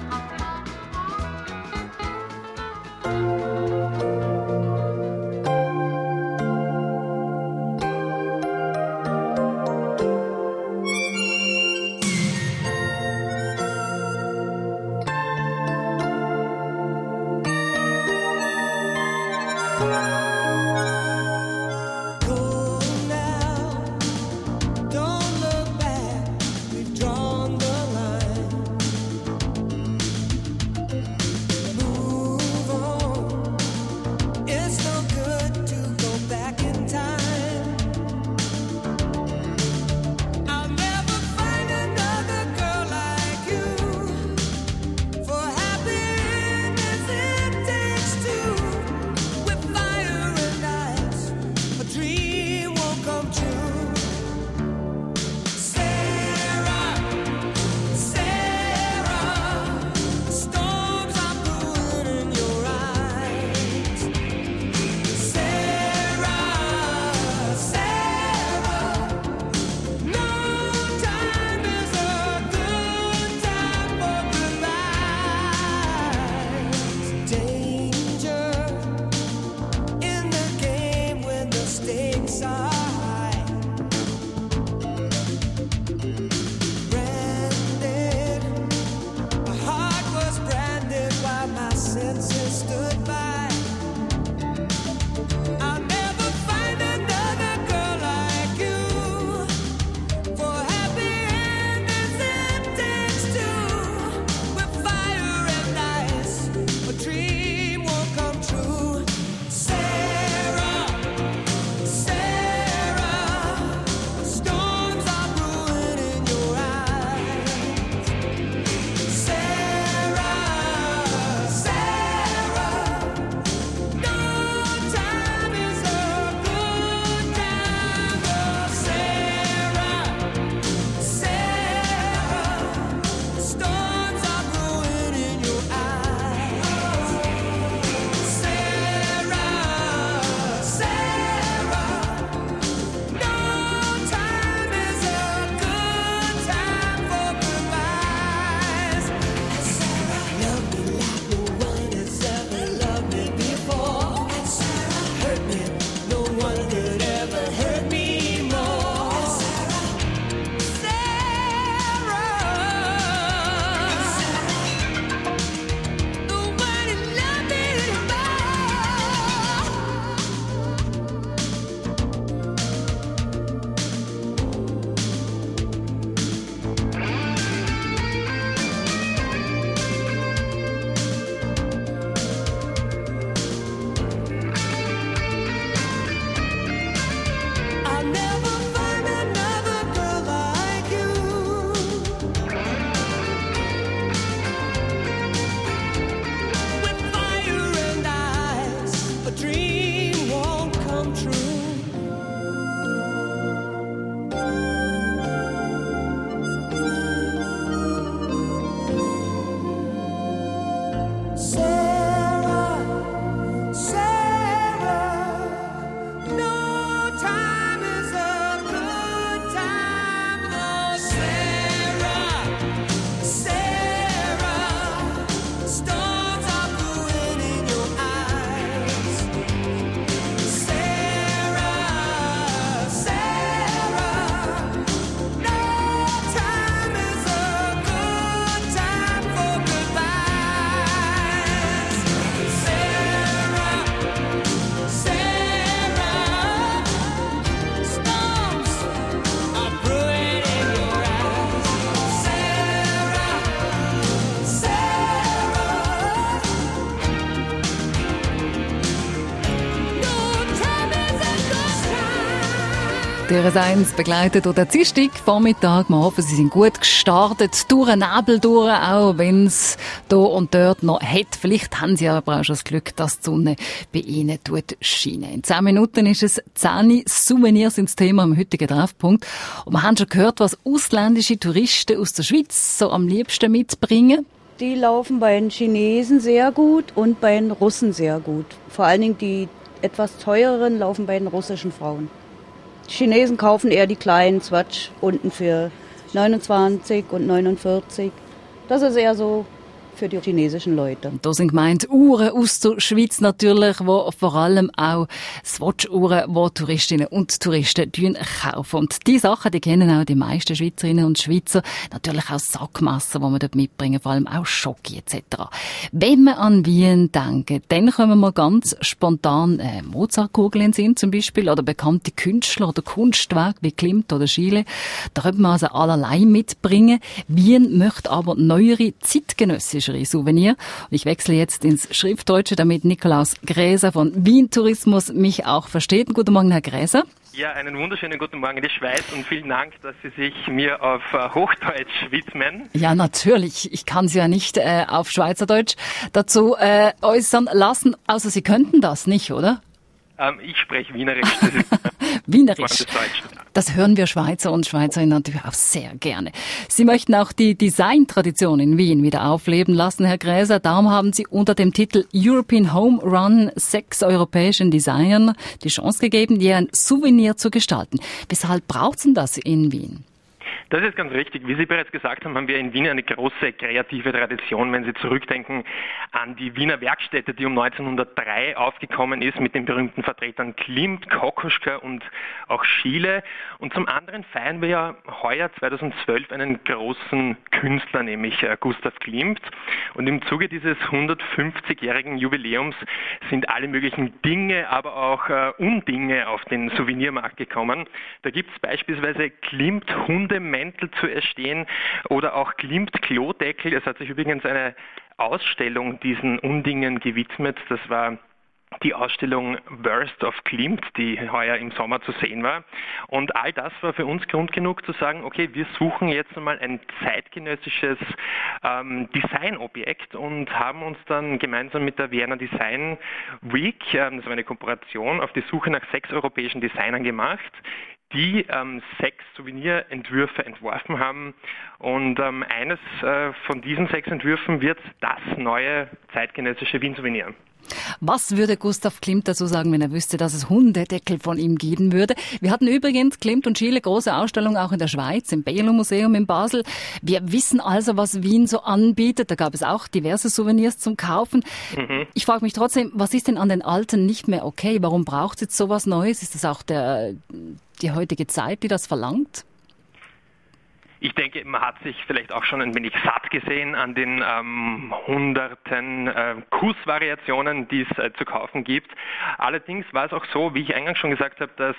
DRS1 begleitet durch den Dienstagvormittag. Wir hoffen, Sie sind gut gestartet, durch den Nebel durch, auch wenn es da und dort noch hat. Vielleicht haben Sie aber auch schon das Glück, dass die Sonne bei Ihnen scheint. In 10 Minuten ist es 10 Souvenirs ins Thema am heutigen Treffpunkt. Und wir haben schon gehört, was ausländische Touristen aus der Schweiz so am liebsten mitbringen. Die laufen bei den Chinesen sehr gut und bei den Russen sehr gut. Vor allen Dingen die etwas teureren laufen bei den russischen Frauen. Die Chinesen kaufen eher die kleinen Swatch unten für 29 und 49. Das ist eher so für die chinesischen Leute. Da sind gemeint Uhren aus der Schweiz natürlich, wo vor allem auch Swatch-Uhren, wo Touristinnen und Touristen kaufen. Und die Sachen, die kennen auch die meisten Schweizerinnen und Schweizer. Natürlich auch Sackmassen, die man dort mitbringen, vor allem auch Schoki etc. Wenn wir an Wien denken, dann kommen wir ganz spontan Mozartkugeln in den Sinn zum Beispiel oder bekannte Künstler oder Kunstwerke wie Klimt oder Schiele. Da könnte man also allerlei mitbringen. Wien möchte aber neuere zeitgenössische Souvenir. Und ich wechsle jetzt ins Schriftdeutsche, damit Nikolaus Gräser von Wien Tourismus mich auch versteht. Guten Morgen, Herr Gräser. Ja, einen wunderschönen guten Morgen in die Schweiz und vielen Dank, dass Sie sich mir auf Hochdeutsch widmen. Ja, natürlich. Ich kann Sie ja nicht auf Schweizerdeutsch dazu äußern lassen. Also Sie könnten das nicht, oder? Ich spreche Wienerisch. Das ist Wienerisch. Das hören wir Schweizer und Schweizerinnen natürlich auch sehr gerne. Sie möchten auch die Designtradition in Wien wieder aufleben lassen, Herr Gräser. Darum haben Sie unter dem Titel European Home Run 6 europäischen Designern die Chance gegeben, ihr ein Souvenir zu gestalten. Weshalb braucht es denn das in Wien? Das ist ganz richtig. Wie Sie bereits gesagt haben, haben wir in Wien eine große kreative Tradition, wenn Sie zurückdenken an die Wiener Werkstätte, die um 1903 aufgekommen ist mit den berühmten Vertretern Klimt, Kokoschka und auch Schiele. Und zum anderen feiern wir ja heuer 2012 einen großen Künstler, nämlich Gustav Klimt. Und im Zuge dieses 150-jährigen Jubiläums sind alle möglichen Dinge, aber auch Undinge auf den Souvenirmarkt gekommen. Da gibt es beispielsweise Klimt-Hundemäntel zu erstehen oder auch Klimt-Klodeckel. Es hat sich übrigens eine Ausstellung diesen Undingen gewidmet. Das war die Ausstellung Worst of Klimt, die heuer im Sommer zu sehen war. Und all das war für uns Grund genug zu sagen, okay, wir suchen jetzt einmal ein zeitgenössisches Designobjekt und haben uns dann gemeinsam mit der Vienna Design Week, das war eine Kooperation, auf die Suche nach 6 europäischen Designern gemacht, die 6 Souvenirentwürfe entworfen haben. Und eines von diesen 6 Entwürfen wird das neue zeitgenössische Wien-Souvenir. Was würde Gustav Klimt dazu sagen, wenn er wüsste, dass es Hundedeckel von ihm geben würde? Wir hatten übrigens Klimt und Schiele große Ausstellung auch in der Schweiz, im Bello Museum in Basel. Wir wissen also, was Wien so anbietet. Da gab es auch diverse Souvenirs zum Kaufen. Ich frage mich trotzdem, was ist denn an den alten nicht mehr okay? Warum braucht es jetzt sowas Neues? Ist das auch die heutige Zeit, die das verlangt? Ich denke, man hat sich vielleicht auch schon ein wenig satt gesehen an den hunderten Kussvariationen, die es zu kaufen gibt. Allerdings war es auch so, wie ich eingangs schon gesagt habe, dass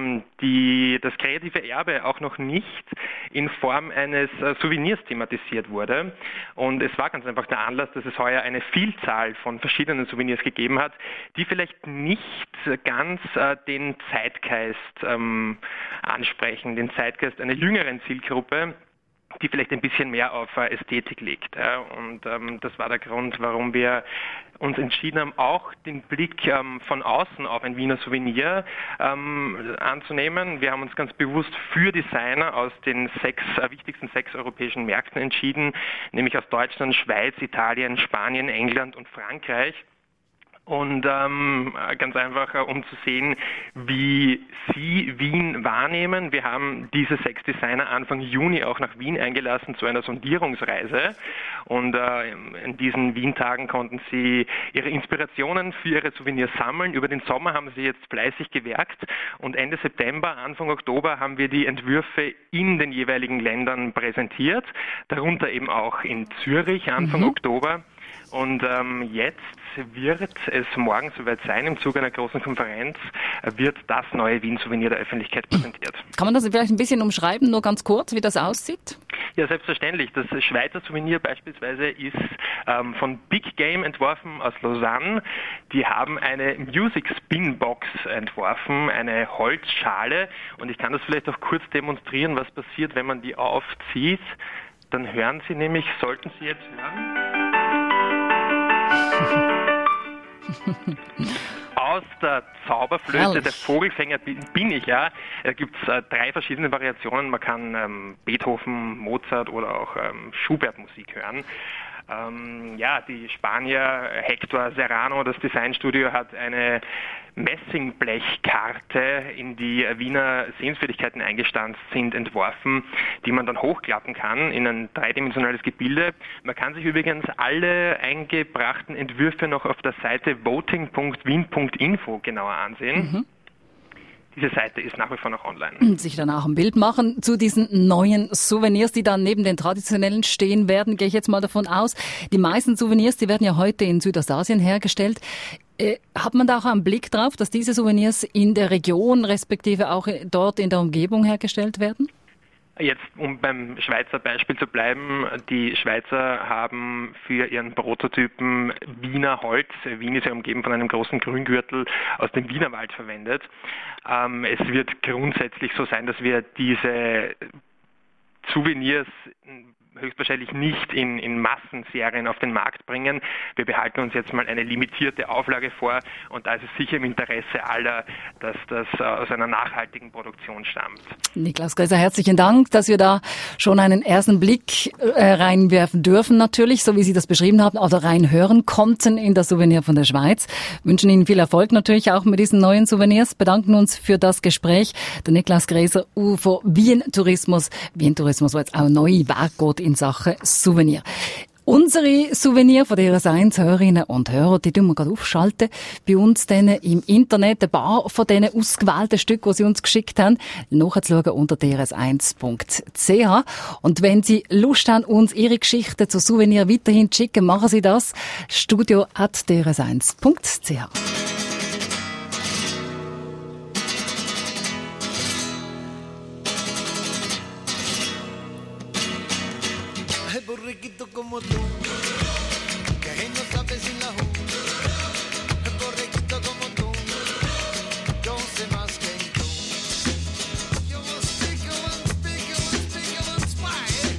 das kreative Erbe auch noch nicht in Form eines Souvenirs thematisiert wurde. Und es war ganz einfach der Anlass, dass es heuer eine Vielzahl von verschiedenen Souvenirs gegeben hat, die vielleicht nicht ganz den Zeitgeist ansprechen, den Zeitgeist einer jüngeren Zielgruppe, die vielleicht ein bisschen mehr auf Ästhetik legt. Ja. Und das war der Grund, warum wir uns entschieden haben, auch den Blick von außen auf ein Wiener Souvenir anzunehmen. Wir haben uns ganz bewusst für Designer aus den wichtigsten 6 europäischen Märkten entschieden, nämlich aus Deutschland, Schweiz, Italien, Spanien, England und Frankreich. Und ganz einfach, um zu sehen, wie Sie Wien wahrnehmen. Wir haben diese 6 Designer Anfang Juni auch nach Wien eingelassen zu einer Sondierungsreise. Und in diesen Wien-Tagen konnten Sie Ihre Inspirationen für Ihre Souvenirs sammeln. Über den Sommer haben Sie jetzt fleißig gewerkt. Und Ende September, Anfang Oktober haben wir die Entwürfe in den jeweiligen Ländern präsentiert. Darunter eben auch in Zürich Anfang Oktober. Und jetzt wird es morgen soweit sein, im Zuge einer großen Konferenz wird das neue Wien-Souvenir der Öffentlichkeit präsentiert. Kann man das vielleicht ein bisschen umschreiben, nur ganz kurz, wie das aussieht? Ja, selbstverständlich. Das Schweizer Souvenir beispielsweise ist von Big Game entworfen aus Lausanne. Die haben eine Music Spin Box entworfen, eine Holzschale. Und ich kann das vielleicht auch kurz demonstrieren, was passiert, wenn man die aufzieht. Dann hören Sie nämlich, sollten Sie jetzt hören... Aus der Zauberflöte, Herrlich. der Vogelfänger bin ich, ja. Da gibt es 3 verschiedene Variationen. Man kann Beethoven, Mozart oder auch Schubert-Musik hören. Die Spanier Hector Serrano, das Designstudio, hat eine Messingblechkarte, in die Wiener Sehenswürdigkeiten eingestanzt sind, entworfen, die man dann hochklappen kann in ein dreidimensionales Gebilde. Man kann sich übrigens alle eingebrachten Entwürfe noch auf der Seite voting.wien.info genauer ansehen. Diese Seite ist nach wie vor noch online. Sich danach ein Bild machen zu diesen neuen Souvenirs, die dann neben den traditionellen stehen werden, gehe ich jetzt mal davon aus. Die meisten Souvenirs, die werden ja heute in Südostasien hergestellt. Hat man da auch einen Blick drauf, dass diese Souvenirs in der Region, respektive auch dort in der Umgebung hergestellt werden? Jetzt, um beim Schweizer Beispiel zu bleiben, die Schweizer haben für ihren Prototypen Wiener Holz, Wien ist ja umgeben von einem großen Grüngürtel, aus dem Wienerwald verwendet. Es wird grundsätzlich so sein, dass wir diese Souvenirs höchstwahrscheinlich nicht in Massenserien auf den Markt bringen. Wir behalten uns jetzt mal eine limitierte Auflage vor und da ist es sicher im Interesse aller, dass das aus einer nachhaltigen Produktion stammt. Niklas Gräser, herzlichen Dank, dass wir da schon einen ersten Blick reinwerfen dürfen natürlich, so wie Sie das beschrieben haben, oder reinhören konnten in das Souvenir von der Schweiz. Wünschen Ihnen viel Erfolg natürlich auch mit diesen neuen Souvenirs. Bedanken uns für das Gespräch. Der Niklas Gräser von Wien Tourismus. Wien Tourismus, wo jetzt auch neu Weg geht in Sachen Souvenir. Unsere Souvenir von der DRS1 Hörerinnen und Hörer, die tun wir gerade aufschalten. Bei uns dann im Internet ein paar von diesen ausgewählten Stücken, die Sie uns geschickt haben, nachzuschauen unter drs1.ch. Und wenn Sie Lust haben, uns Ihre Geschichten zu Souvenir weiterhin zu schicken, machen Sie das. studio@drs1.ch. Borreguito como tú, que no sabe sin la borreguito como tú, yo sé más que tú. You will speak, you will speak, you will speak, you will spy.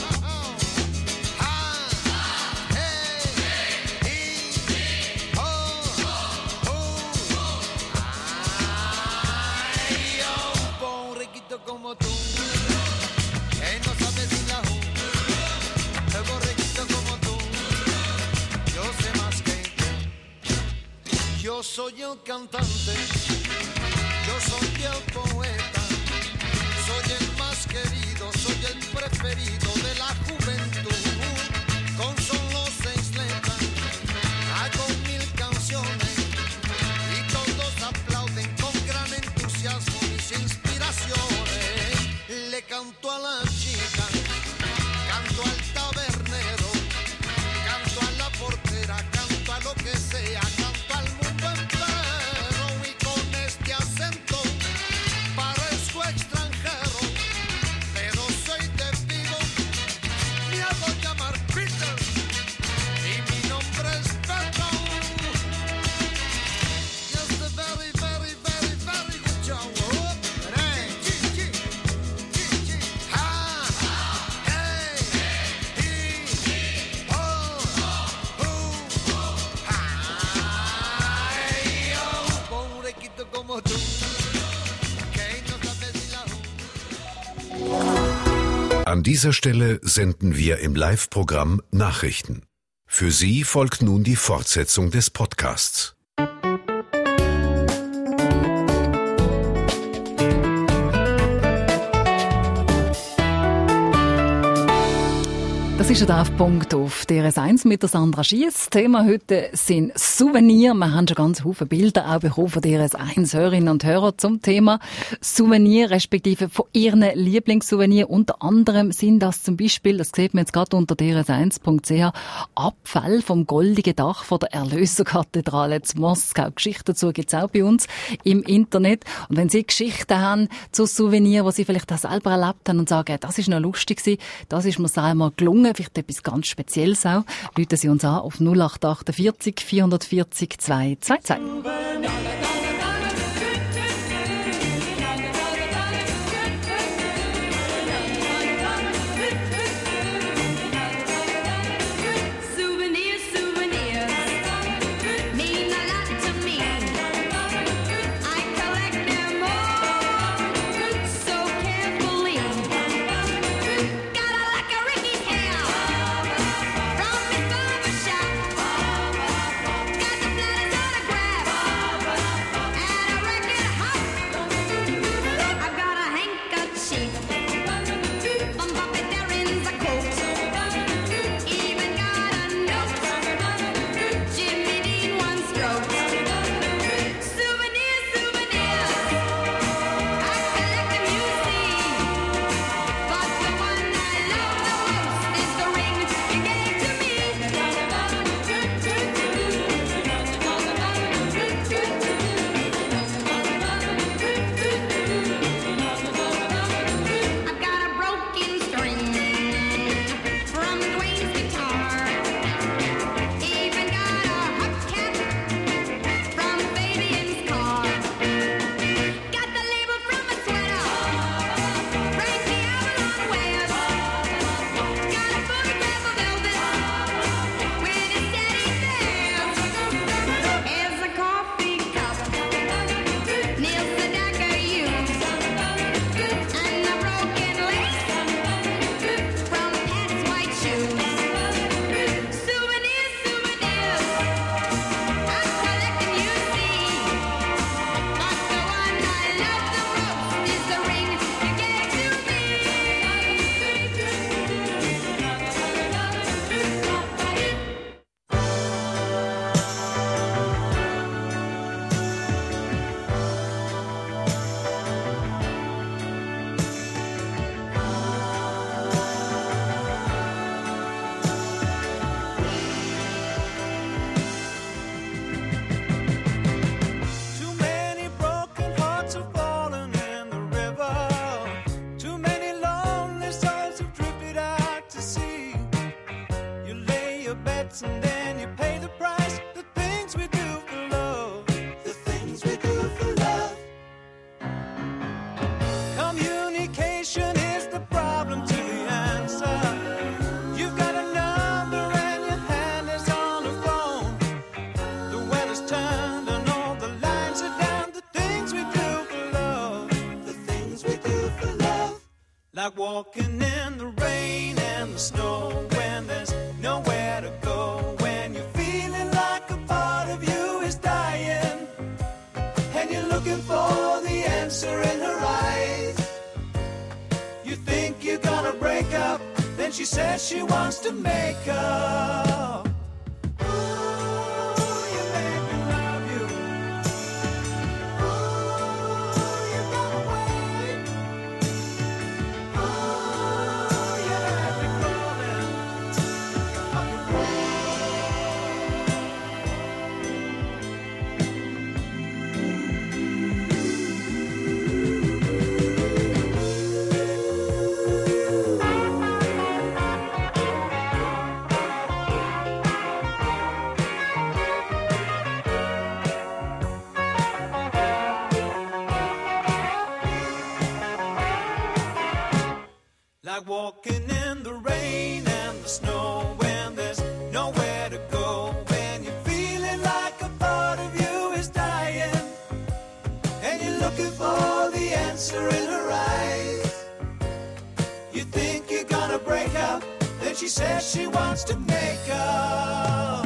Borreguito como tú, que no sabe sin la borreguito como tú, yo sé más que tú. Yo soy el cantante, yo soy el poeta, soy el más querido, soy el preferido de la juventud. Con solo 6 letras hago 1000 canciones y todos aplauden con gran entusiasmo mis inspiraciones. Le canto a la chica, canto al tabernero, canto a la portera, canto a lo que sea, canto al mundo entero y con este acento parezco extranjero, pero soy de Vigo, me hago llamar Peter y mi nombre es Pedro. Just a very, very, very, very good job. Como tú, que no sabes si la An dieser Stelle senden wir im Live-Programm Nachrichten. Für Sie folgt nun die Fortsetzung des Podcasts. Das ist der Treffpunkt auf DRS1 mit der Sandra Schiess. Das Thema heute sind Souvenirs. Wir haben schon ganz viele Bilder auch bekommen von DRS1 Hörerinnen und Hörer zum Thema Souvenir, respektive von ihren Lieblingssouvenirs. Unter anderem sind das zum Beispiel, das sieht man jetzt gerade unter drs1.ch, Abfälle vom goldigen Dach von der Erlöserkathedrale zu Moskau. Geschichten dazu gibt es auch bei uns im Internet. Und wenn Sie Geschichten haben zu Souvenirs, die Sie vielleicht auch selber erlebt haben und sagen, das ist noch lustig gewesen, das ist mir einmal gelungen, vielleicht etwas ganz Spezielles auch, rufen Sie uns an auf 0848 440 222. Like walking in the rain and the snow when there's nowhere to go. When you're feeling like a part of you is dying and you're looking for the answer in her eyes. You think you're gonna break up, then she says she wants to make up. Like walking in the rain and the snow when there's nowhere to go. When you're feeling like a part of you is dying and you're looking for the answer in her eyes. You think you're gonna break up, then she says she wants to make up.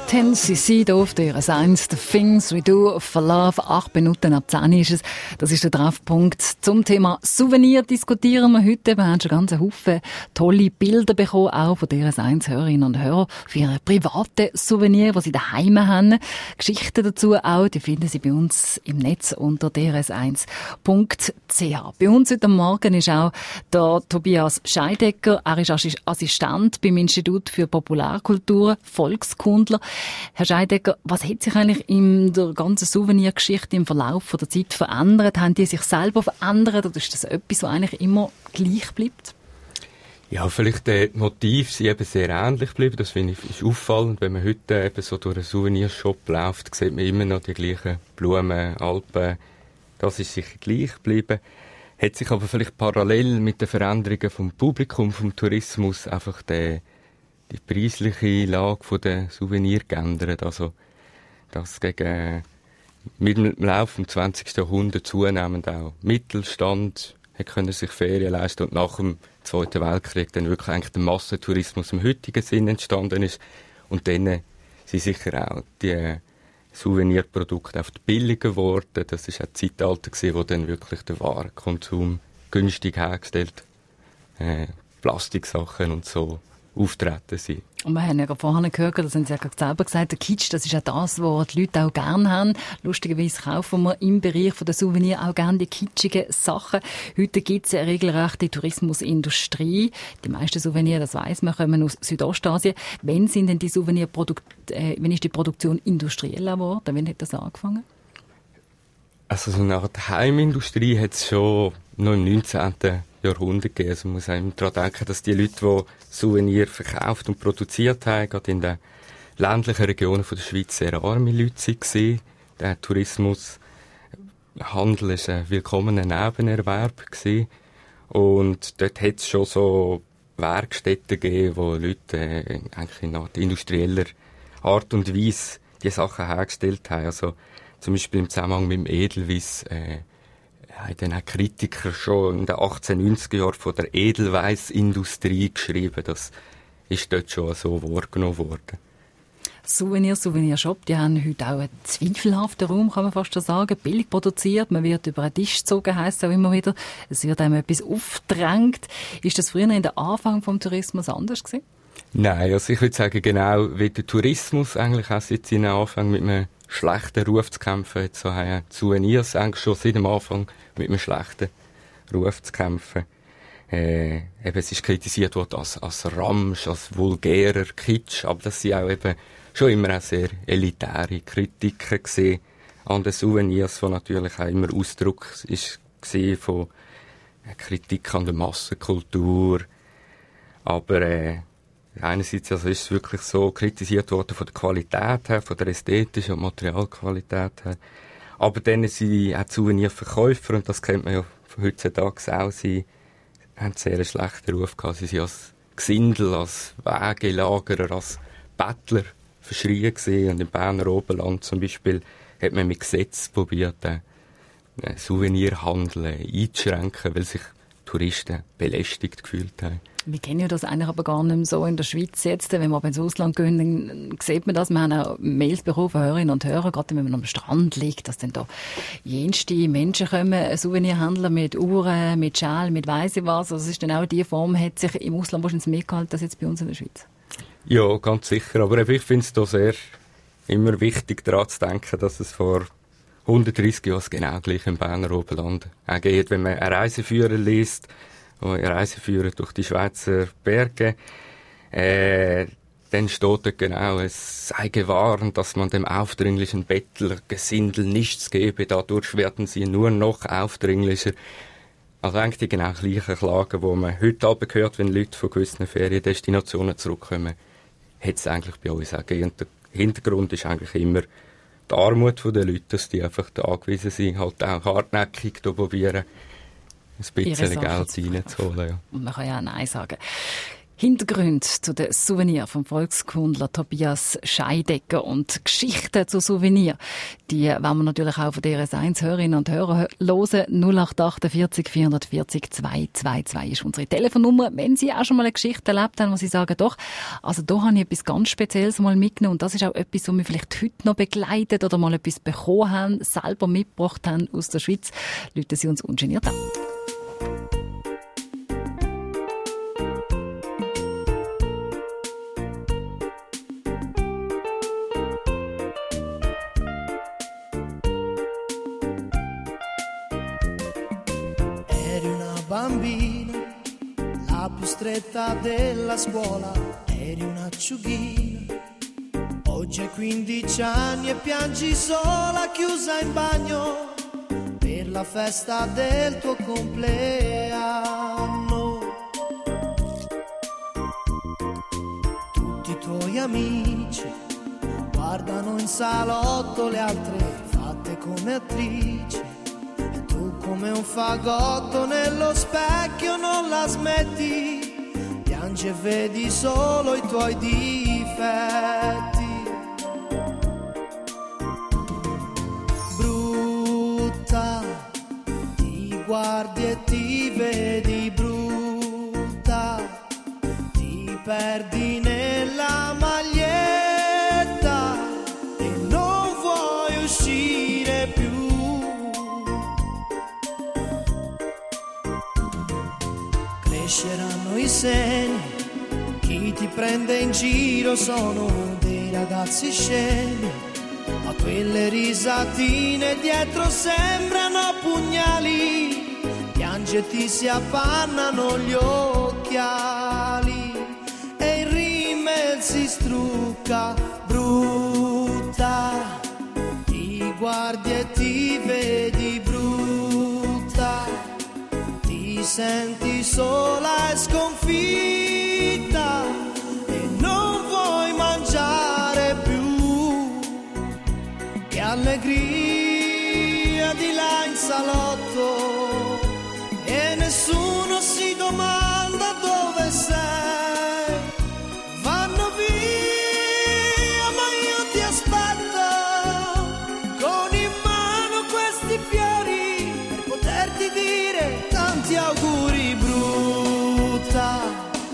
10cc hier auf der RS1, The Things We Do for Love. 8 Minuten ab 10 ist es. Das ist der Treffpunkt. Zum Thema Souvenir diskutieren wir heute. Wir haben schon ganz einen Haufen tolle Bilder bekommen, auch von der RS1-Hörerinnen und Hörer, für ihre privaten Souvenir, die sie daheim haben. Geschichten dazu auch, die finden Sie bei uns im Netz unter drs1.ch. Bei uns heute Morgen ist auch der Tobias Scheidecker. Er ist Assistent beim Institut für Popularkultur, Volkskundler. Herr Scheidecker, was hat sich eigentlich in der ganzen Souvenirgeschichte im Verlauf der Zeit verändert? Haben die sich selber verändert oder ist das etwas, was eigentlich immer gleich bleibt? Ja, vielleicht die Motive sind eben sehr ähnlich geblieben. Das finde ich ist auffallend. Wenn man heute eben so durch einen Souvenirshop läuft, sieht man immer noch die gleichen Blumen, Alpen. Das ist sicher gleich geblieben. Hat sich aber vielleicht parallel mit den Veränderungen vom Publikum, vom Tourismus, einfach die preisliche Lage der Souvenirs geändert. Also, dass mit dem Lauf des 20. Jahrhunderts zunehmend auch Mittelstand können sich Ferien leisten und nach dem Zweiten Weltkrieg dann wirklich eigentlich der Massentourismus im heutigen Sinn entstanden ist. Und dann sind sicher auch die Souvenirprodukte oft billiger geworden. Das war auch das Zeitalter, wo dann wirklich der Warenkonsum günstig hergestellt, Plastiksachen und so auftreten sind. Und wir haben ja vorhin gehört, das haben Sie ja gerade selber gesagt, der Kitsch, das ist ja das, was die Leute auch gerne haben. Lustigerweise kaufen wir im Bereich der Souvenir auch gerne die kitschigen Sachen. Heute gibt es eine regelrechte Tourismusindustrie. Die meisten Souvenirs, das weiss man, kommen aus Südostasien. Wann sind denn die wann ist die Produktion industriell geworden? Wann hat das angefangen? Also so eine Art Heimindustrie hat es schon noch im 19. Jahrhundert gegeben. Also man muss einem daran denken, dass die Leute, die Souvenirs verkauft und produziert haben, gerade in den ländlichen Regionen der Schweiz sehr arme Leute waren. Der Tourismushandel war ein willkommener Nebenerwerb gewesen. Und dort hat es schon so Werkstätten gegeben, wo Leute eigentlich in einer industrieller Art und Weise die Sachen hergestellt haben. Also zum Beispiel im Zusammenhang mit dem Edelweiss haben dann auch Kritiker schon in den 1890er Jahren von der Edelweissindustrie geschrieben. Das ist dort schon so wahrgenommen worden. Souvenirshop, die haben heute auch einen zweifelhaften Raum, kann man fast schon sagen. Billig produziert, man wird über einen Tisch gezogen, heisst auch immer wieder. Es wird einem etwas aufgedrängt. Ist das früher in der Anfang vom Tourismus anders gewesen? Nein, also ich würde sagen, genau wie der Tourismus eigentlich auch seit seinem Anfang mit einem schlechten Ruf zu kämpfen hat, so haben Souvenirs eigentlich schon seit dem Anfang mit einem schlechten Ruf zu kämpfen. Eben, es ist kritisiert worden als Ramsch, als vulgärer Kitsch, aber das sind auch eben schon immer auch sehr elitäre Kritiken gesehen an den Souvenirs, die natürlich auch immer Ausdruck ist gesehen von Kritik an der Massenkultur. Aber einerseits also ist es wirklich so kritisiert worden von der Qualität her, von der ästhetischen und Materialqualität her. Aber dann sind auch Souvenirverkäufer, und das kennt man ja von heutzutage auch, sie haben sehr einen schlechten Ruf gehabt. Sie sind als Gesindel, als Wegelagerer, als Bettler verschrien gesehen. Und im Berner Oberland zum Beispiel hat man mit Gesetz probiert, den Souvenirhandel einzuschränken, weil sich Touristen belästigt gefühlt haben. Wir kennen ja das eigentlich aber gar nicht mehr so in der Schweiz jetzt. Wenn wir aber ins Ausland gehen, dann sieht man das. Wir haben auch Mails bekommen von Hörerinnen und Hörern, gerade wenn man am Strand liegt, dass dann da jenste Menschen kommen, Souvenirhändler mit Uhren, mit Schal, mit weiss ich was. Also es ist dann auch die Form, hat sich im Ausland wahrscheinlich mehr gehalten als jetzt bei uns in der Schweiz. Ja, ganz sicher. Aber ich finde es da sehr immer wichtig, daran zu denken, dass es vor 130 Jahren genau gleich im Berner Oberland geht. Wenn man einen Reiseführer liest, ein Reiseführer durch die Schweizer Berge, dann steht dort genau, es sei gewarnt, dass man dem aufdringlichen Bettlergesindel nichts gebe, dadurch werden sie nur noch aufdringlicher. Also eigentlich die genau gleichen Klagen, die man heute Abend hört, wenn Leute von gewissen Feriendestinationen zurückkommen, hat es eigentlich bei uns auch gegeben. Der Hintergrund ist eigentlich immer die Armut der Leute, dass die einfach da angewiesen sind, halt auch hartnäckig da probieren, ein bisschen Geld reinzuholen. Ja. Und man kann ja auch Nein sagen. Hintergründe zu den Souvenirs vom Volkskundler Tobias Scheidecker und Geschichten zu Souvenirs, die wollen wir natürlich auch von DRS1 Hörerinnen und Hörer hören. 0848 440 222 ist unsere Telefonnummer. Wenn Sie auch schon mal eine Geschichte erlebt haben, wo Sie sagen, doch, also da habe ich etwas ganz Spezielles mal mitgenommen und das ist auch etwas, was mich vielleicht heute noch begleitet oder mal etwas bekommen haben, selber mitgebracht haben aus der Schweiz, rufen Sie uns ungeniert an. Bambina, la più stretta della scuola, eri un'acciughina. Oggi hai 15 anni e piangi sola, chiusa in bagno, per la festa del tuo compleanno. Tutti i tuoi amici guardano in salotto le altre fatte come attrici. Come un fagotto nello specchio non la smetti, piangi e vedi solo i tuoi difetti. Brutta, ti guardi e ti vedi brutta, ti perdi nella maglietta e non vuoi uscire più. Cresceranno i seni, chi ti prende in giro sono dei ragazzi scemi, ma quelle risatine dietro sembrano pugnali, piangi e ti si appannano gli occhiali e il rímel si strucca. Brutta, ti guardi e ti vedi brutta, ti senti sola e sconfitta e non vuoi mangiare più. Che allegria di là in salotto e nessuno si domanda dove sei. Vanno via ma io ti aspetto con in mano questi fiori per poterti dire tanti auguri. Brutta,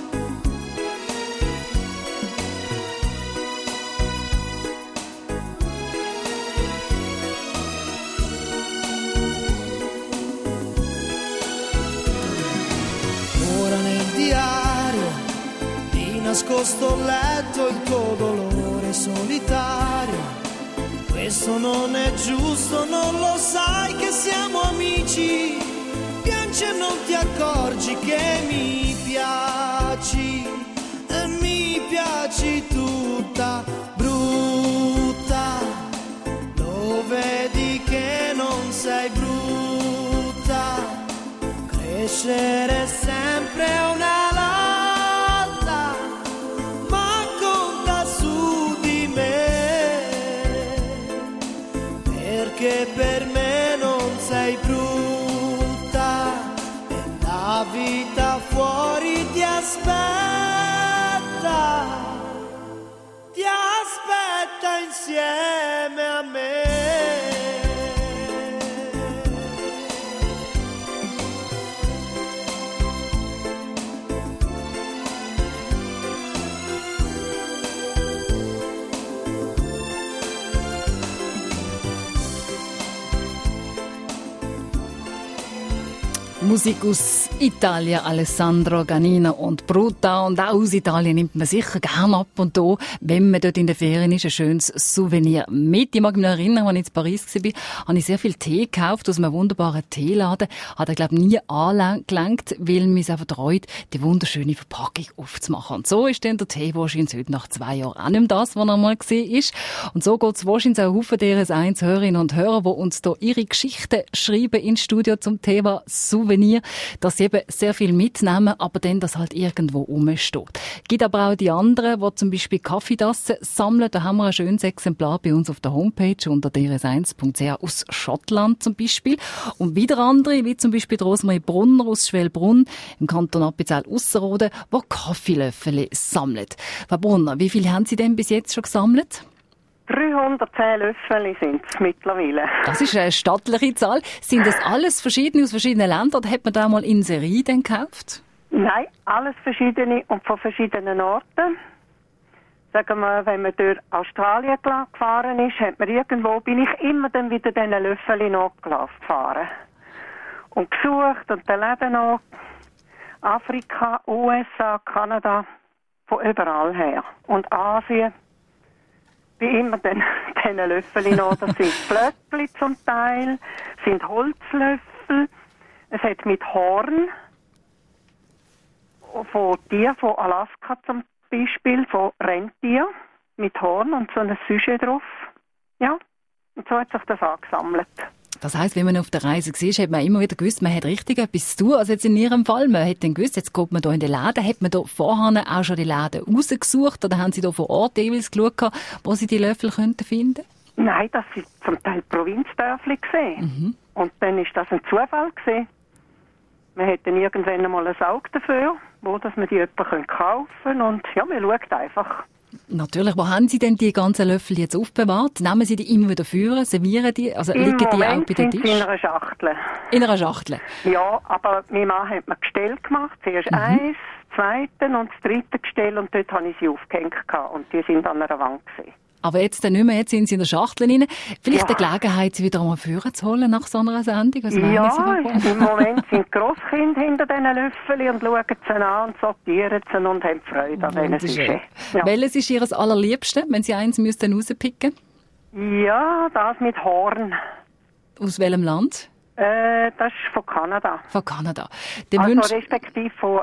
ora nel diario di nascosto ho letto il tuo dolore solitario. Questo non è giusto, non lo sai che siamo amici. Piangi e non ti accorgi che mi piaci e mi piaci tutta. Brutta, lo vedi che non sei brutta. Crescere è sempre una lotta, ma conta su di me, perché per me non sei brutta e la vita fuori ti aspetta insieme a me. Musik aus Italien, Alessandro Ganina und Brutta. Und auch aus Italien nimmt man sicher gerne ab und an, wenn man dort in der Ferien ist, ein schönes Souvenir mit. Ich mag mich noch erinnern, als ich in Paris war, habe ich sehr viel Tee gekauft aus einem wunderbaren Teeladen. Hat er, glaube ich, nie angelangt, weil mich einfach freut, die wunderschöne Verpackung aufzumachen. Und so ist dann der Tee wahrscheinlich heute nach 2 Jahren auch nicht mehr das, was er mal gesehen ist. Und so geht es wahrscheinlich auch Haufen DRS1 Hörerinnen und Hörer, die uns da ihre Geschichten schreiben ins Studio zum Thema Souvenir, dass sie eben sehr viel mitnehmen, aber dann das halt irgendwo rumsteht. Gibt aber auch die anderen, die zum Beispiel Kaffeetassen sammeln. Da haben wir ein schönes Exemplar bei uns auf der Homepage unter drs1.ch aus Schottland zum Beispiel. Und wieder andere, wie zum Beispiel Rosemarie Brunner aus Schwelbrunn im Kanton Appenzell-Ausserrhoden, die Kaffeelöffel sammeln. Frau Brunner, wie viele haben Sie denn bis jetzt schon gesammelt? 310 Löffel sind es mittlerweile. Das ist eine stattliche Zahl. Sind das alles verschiedene aus verschiedenen Ländern oder hat man da mal in Serie denn gekauft? Nein, alles verschiedene und von verschiedenen Orten. Sagen wir, wenn man durch Australien gefahren ist, bin ich immer dann wieder diesen Löffel nachgefahren. Und gesucht und den Läden nach. Afrika, USA, Kanada, von überall her. Und Asien. Wie immer dann diese Löffel noch. Das sind Flöckli zum Teil, sind Holzlöffel. Es hat mit Horn von Tieren von Alaska zum Beispiel, von Rentier mit Horn und so ein Sujet drauf. Ja, und so hat sich das angesammelt. Das heisst, wenn man auf der Reise war, hat man immer wieder gewusst, man hat richtig etwas zu tun. Also jetzt in Ihrem Fall, man hat dann gewusst, jetzt geht man da in den Laden. Hat man da vorher auch schon die Läden rausgesucht oder haben Sie da vor Ort jeweils geschaut, wo Sie die Löffel finden könnten? Nein, das sind zum Teil Provinzdörfli gesehen. Und dann ist das ein Zufall gewesen. Man hat dann irgendwann einmal ein Auge dafür, wo dass man die jemanden kaufen kann. Und ja, man schaut einfach. Natürlich. Wo haben Sie denn die ganzen Löffel jetzt aufbewahrt? Nehmen Sie die immer wieder führen? Servieren die? Also liegen die auch bei den Tisch? In einer Schachtel. In einer Schachtel? Ja, aber mein Mann hat mir Gestell gemacht. Zuerst eins, zweiten und das dritte Gestell und dort habe ich sie aufgehängt und die sind an einer Wand gewesen. Aber jetzt nicht mehr, jetzt sind Sie in der Schachtel rein. Vielleicht eine Gelegenheit, Sie wieder einmal führen zu holen nach so einer Sendung? Was ja, im Moment sind Grosskinder hinter diesen Löffeln und schauen sie an und sortieren sie und haben Freude an diesen Sujets. Ja. Welches ist Ihr allerliebste, wenn Sie eins müssten rauspicken? Ja, das mit Horn. Aus welchem Land? Das ist von Kanada. Von Kanada. Also respektive von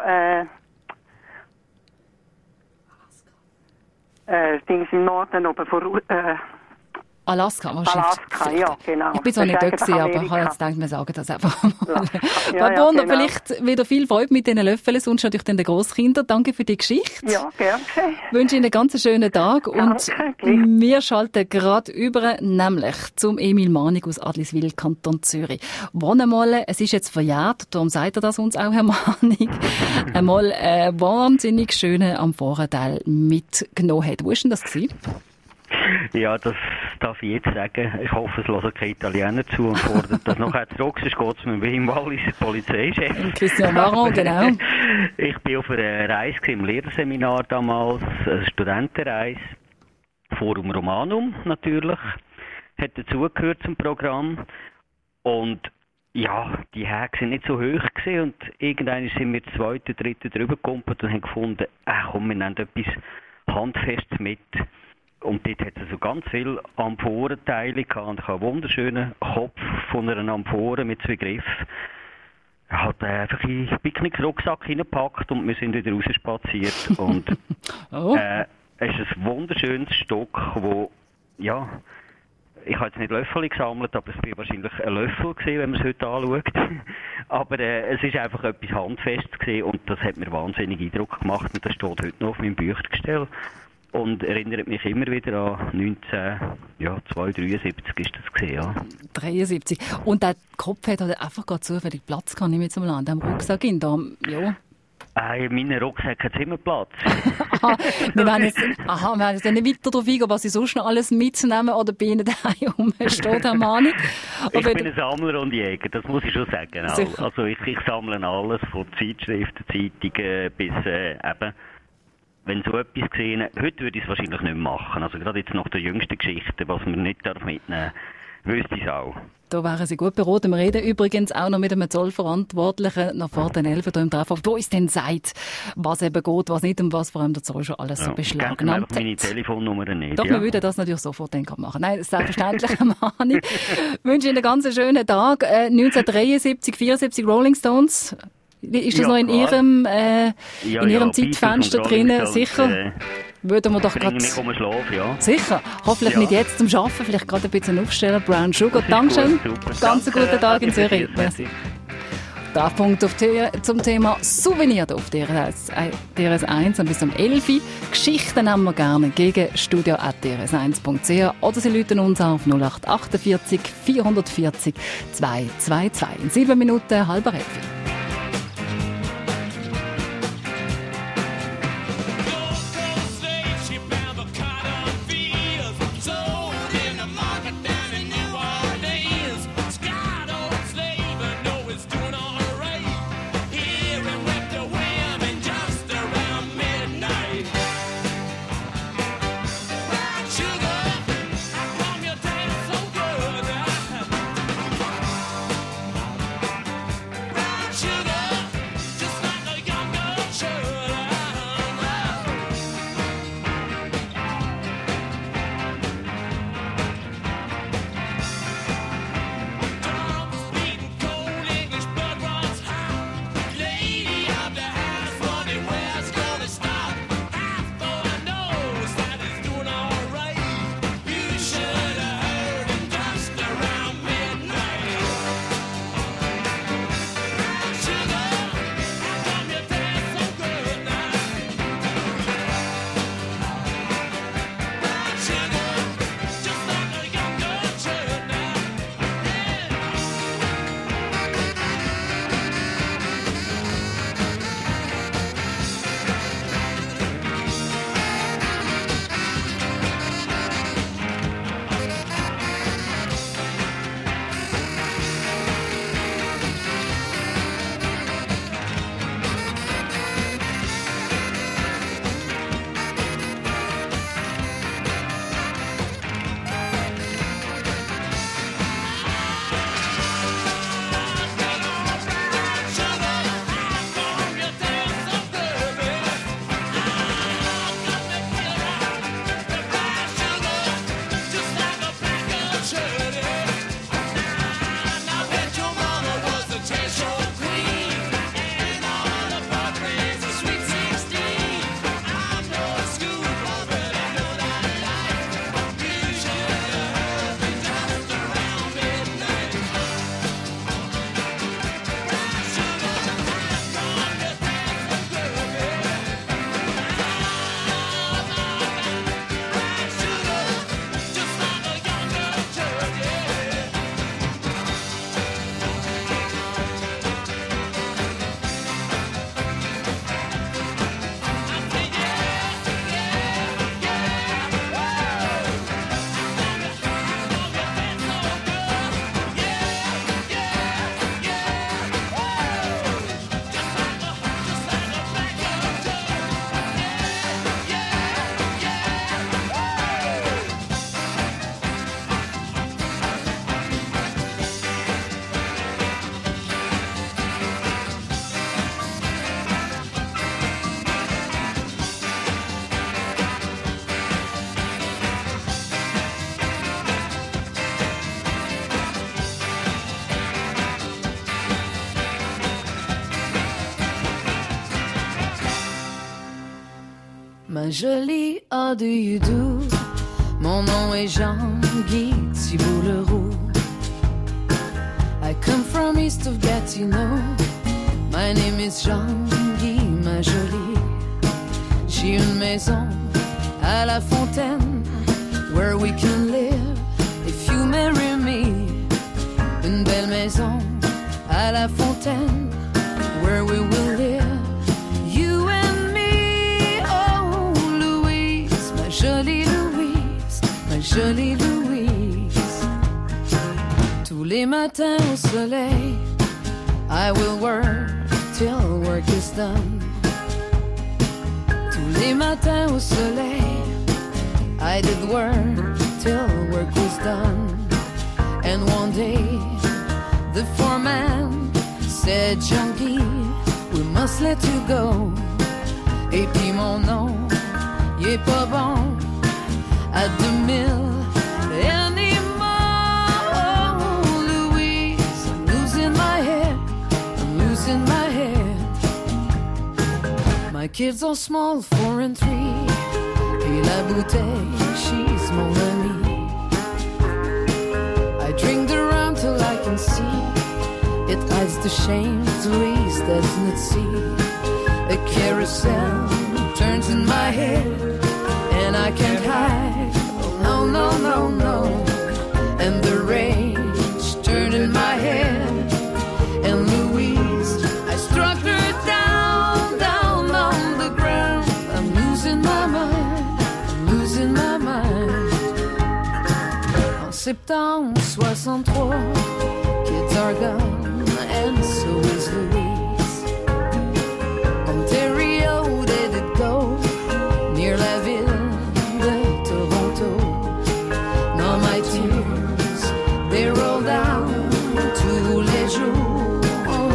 Dings im Norden oben von Alaska, Alaska, ja, genau. Ich bin zwar nicht dort gewesen, aber ich habe jetzt gedacht, wir sagen das einfach mal. Frau Brunner, genau. Vielleicht wieder viel Freude mit diesen Löffeln, sonst natürlich den Grosskindern. Danke für die Geschichte. Ja, gerne. Ich wünsche Ihnen einen ganz schönen Tag. Und wir schalten gerade über, nämlich zum Emil Manig aus Adliswil, Kanton Zürich. Wann einmal, es ist jetzt verjährt, darum sagt er das uns auch, Herr Manig, einmal wahnsinnig schöne Amphorenteil mitgenommen hat. Wo war denn das gewesen? Ja, das darf ich jetzt sagen. Ich hoffe, es hören keine Italiener zu und fordern das nachher zurück, sonst geht es mit Wim Wallis, der Polizeichef. Christian Maron, genau. Ich bin auf einer Reise im Lehrerseminar damals, eine Studentenreise, Forum Romanum natürlich, hat dazugehört zum Programm und ja, die Häge sind nicht so hoch gewesen und irgendwann sind wir zweite, dritte drüber gekommen und haben gefunden, komm, wir nehmen etwas Handfestes mit. Und dort hat es also ganz viele Amphorenteile gehabt. Und ich habe einen wunderschönen Kopf von einer Amphore mit 2 Griffen. Ich habe einfach in den Picknickrucksack hineingepackt und wir sind wieder rausspaziert. Und es ist ein wunderschönes Stock, wo, ja, ich habe jetzt nicht Löffel gesammelt, aber es war wahrscheinlich ein Löffel gewesen, wenn man es heute anschaut. Aber es ist einfach etwas Handfestes gewesen und das hat mir wahnsinnig Eindruck gemacht und das steht heute noch auf meinem Büchergestell. Und erinnert mich immer wieder an 1973 ist das gesehen, ja. 73. Und der Kopf hat einfach gerade zufällig Platz gehabt mit so einem Land, am Rucksack in da, ja. In meinen Rucksack hat es immer Platz. Wir werden jetzt nicht weiter darauf eingehen, was Sie sonst noch alles mitnehmen oder bei Ihnen daheim rumsteht, Herr Manig. Ich bin ein Sammler und Jäger, das muss ich schon sagen. Also ich sammle alles, von Zeitschriften, Zeitungen bis eben, wenn so etwas gesehen, heute würde ich es wahrscheinlich nicht mehr machen. Also gerade jetzt nach der jüngsten Geschichte, was man nicht mitnehmen darf, wüsste ich es auch. Da wären Sie gut beraten. Wir reden übrigens auch noch mit einem Zollverantwortlichen nach vor den 11 hier im Treffen, wo uns denn sagt, was eben geht, was nicht und was vor allem der Zoll schon alles so beschlagnahmt hat. Meine Telefonnummer nicht. Doch, wir würden das natürlich sofort dann machen. Nein, selbstverständlich, Mani. Ich wünsche Ihnen einen ganz schönen Tag. 1973, 74 Rolling Stones. Ist das noch in Ihrem Zeitfenster drinnen? Sicher? Würden wir doch gerade... Ja. Sicher. Hoffentlich nicht jetzt zum Arbeiten, vielleicht gerade ein bisschen aufstellen. Brown Sugar. Dankeschön. Ganz einen guten Tag in Zürich. Merci. Treffpunkt zum Thema Souvenir auf DRS1 und bis um 11 Uhr. Geschichten haben wir gerne gegen studio@drs1.ch oder Sie rufen uns auf 0848 440 222. In 7 Minuten, 10:30. Ma jolie, how do you do? Mon nom est Jean-Guy Thibault-Leroux. I come from east of Gatineau. My name is Jean-Guy, ma jolie. J'ai une maison à la fontaine where we can live if you marry me. Une belle maison à la fontaine where we will live. You and me, oh Louise, ma jolie Louise, ma jolie Louise. Tous les matins au soleil, I will work till work is done. Tous les matins au soleil, I did work till work was done. And one day, the foreman said, Jean-Guy, we must let you go. Et puis mon nom, il est pas bon à 2000 anymore. Oh, Louise, I'm losing my head, I'm losing my head. My kids are small, 4 and 3. Et la bouteille, she's mon amie. I drink the rum till I can see it. I hides the shame Louise does not see. A carousel turns in my head, and I can't hide. Oh, no, no, no, no. And the rage turned in my head, and Louise, I struck her down, down on the ground. I'm losing my mind, I'm losing my mind. En septembre 63, kids are gone, and so is Louise. Ontario, they did go, near la ville de Toronto. Now my tears, they roll down tous les jours.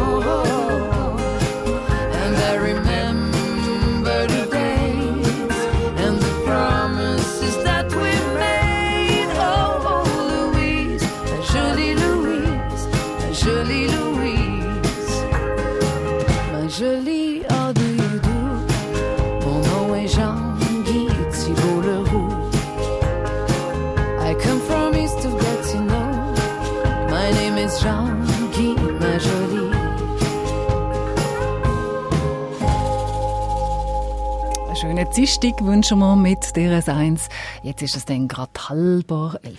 And I remember the days and the promises that we made. Oh, Louise, la jolie Louise, la jolie Louise. Ma jolie, how do you do? Mon nom est Jean-Guy Thibault-Leroux. I come from east of Gatineau. My name is Jean-Guy, ma jolie. Eine schöne Dienstag wünschen wir mit DRS1. Jetzt ist es dann gerade 10:30.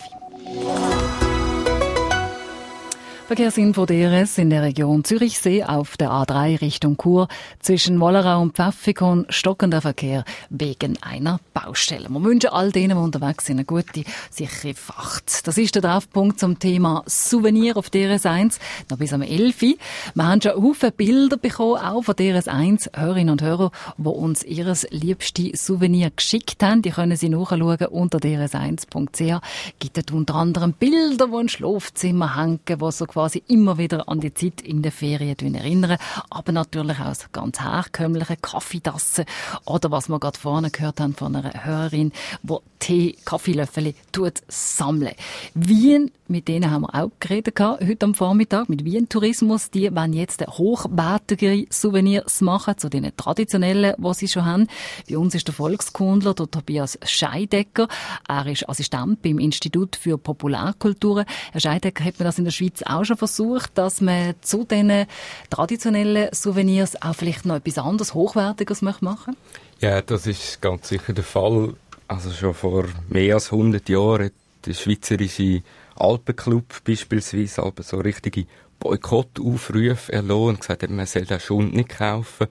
Verkehrsinfo DRS in der Region Zürichsee auf der A3 Richtung Chur. Zwischen Wollerau und Pfäffikon stockender Verkehr wegen einer Baustelle. Wir wünschen all denen, die unterwegs sind, eine gute, sichere Fahrt. Das ist der Treffpunkt zum Thema Souvenir auf DRS1. Noch bis am 11. Wir haben schon Haufen Bilder bekommen, auch von DRS1 Hörerinnen und Hörer, die uns ihr liebstes Souvenir geschickt haben. Die können Sie nachschauen unter drs1.ch. Gibt unter anderem Bilder, die in Schlafzimmer hängen, die so quasi immer wieder an die Zeit in den Ferien erinnern. Aber natürlich auch ganz herkömmliche Kaffeetassen oder was wir gerade vorne gehört haben von einer Hörerin, die Tee, Kaffeelöffel sammelt. Wien, mit denen haben wir auch geredet heute am Vormittag, mit Wien Tourismus. Die wollen jetzt hochwertige Souvenirs machen zu den traditionellen, die sie schon haben. Bei uns ist der Volkskundler, der Tobias Scheidecker. Er ist Assistent beim Institut für Popularkulturen. Herr Scheidecker, hat man das in der Schweiz auch schon versucht, dass man zu diesen traditionellen Souvenirs auch vielleicht noch etwas anderes, Hochwertiges machen möchte? Ja, das ist ganz sicher der Fall. Also schon vor mehr als 100 Jahren hat der Schweizerische Alpenclub beispielsweise aber so richtige Boykottaufrufe erlassen und gesagt hat, man soll den Schund nicht kaufen.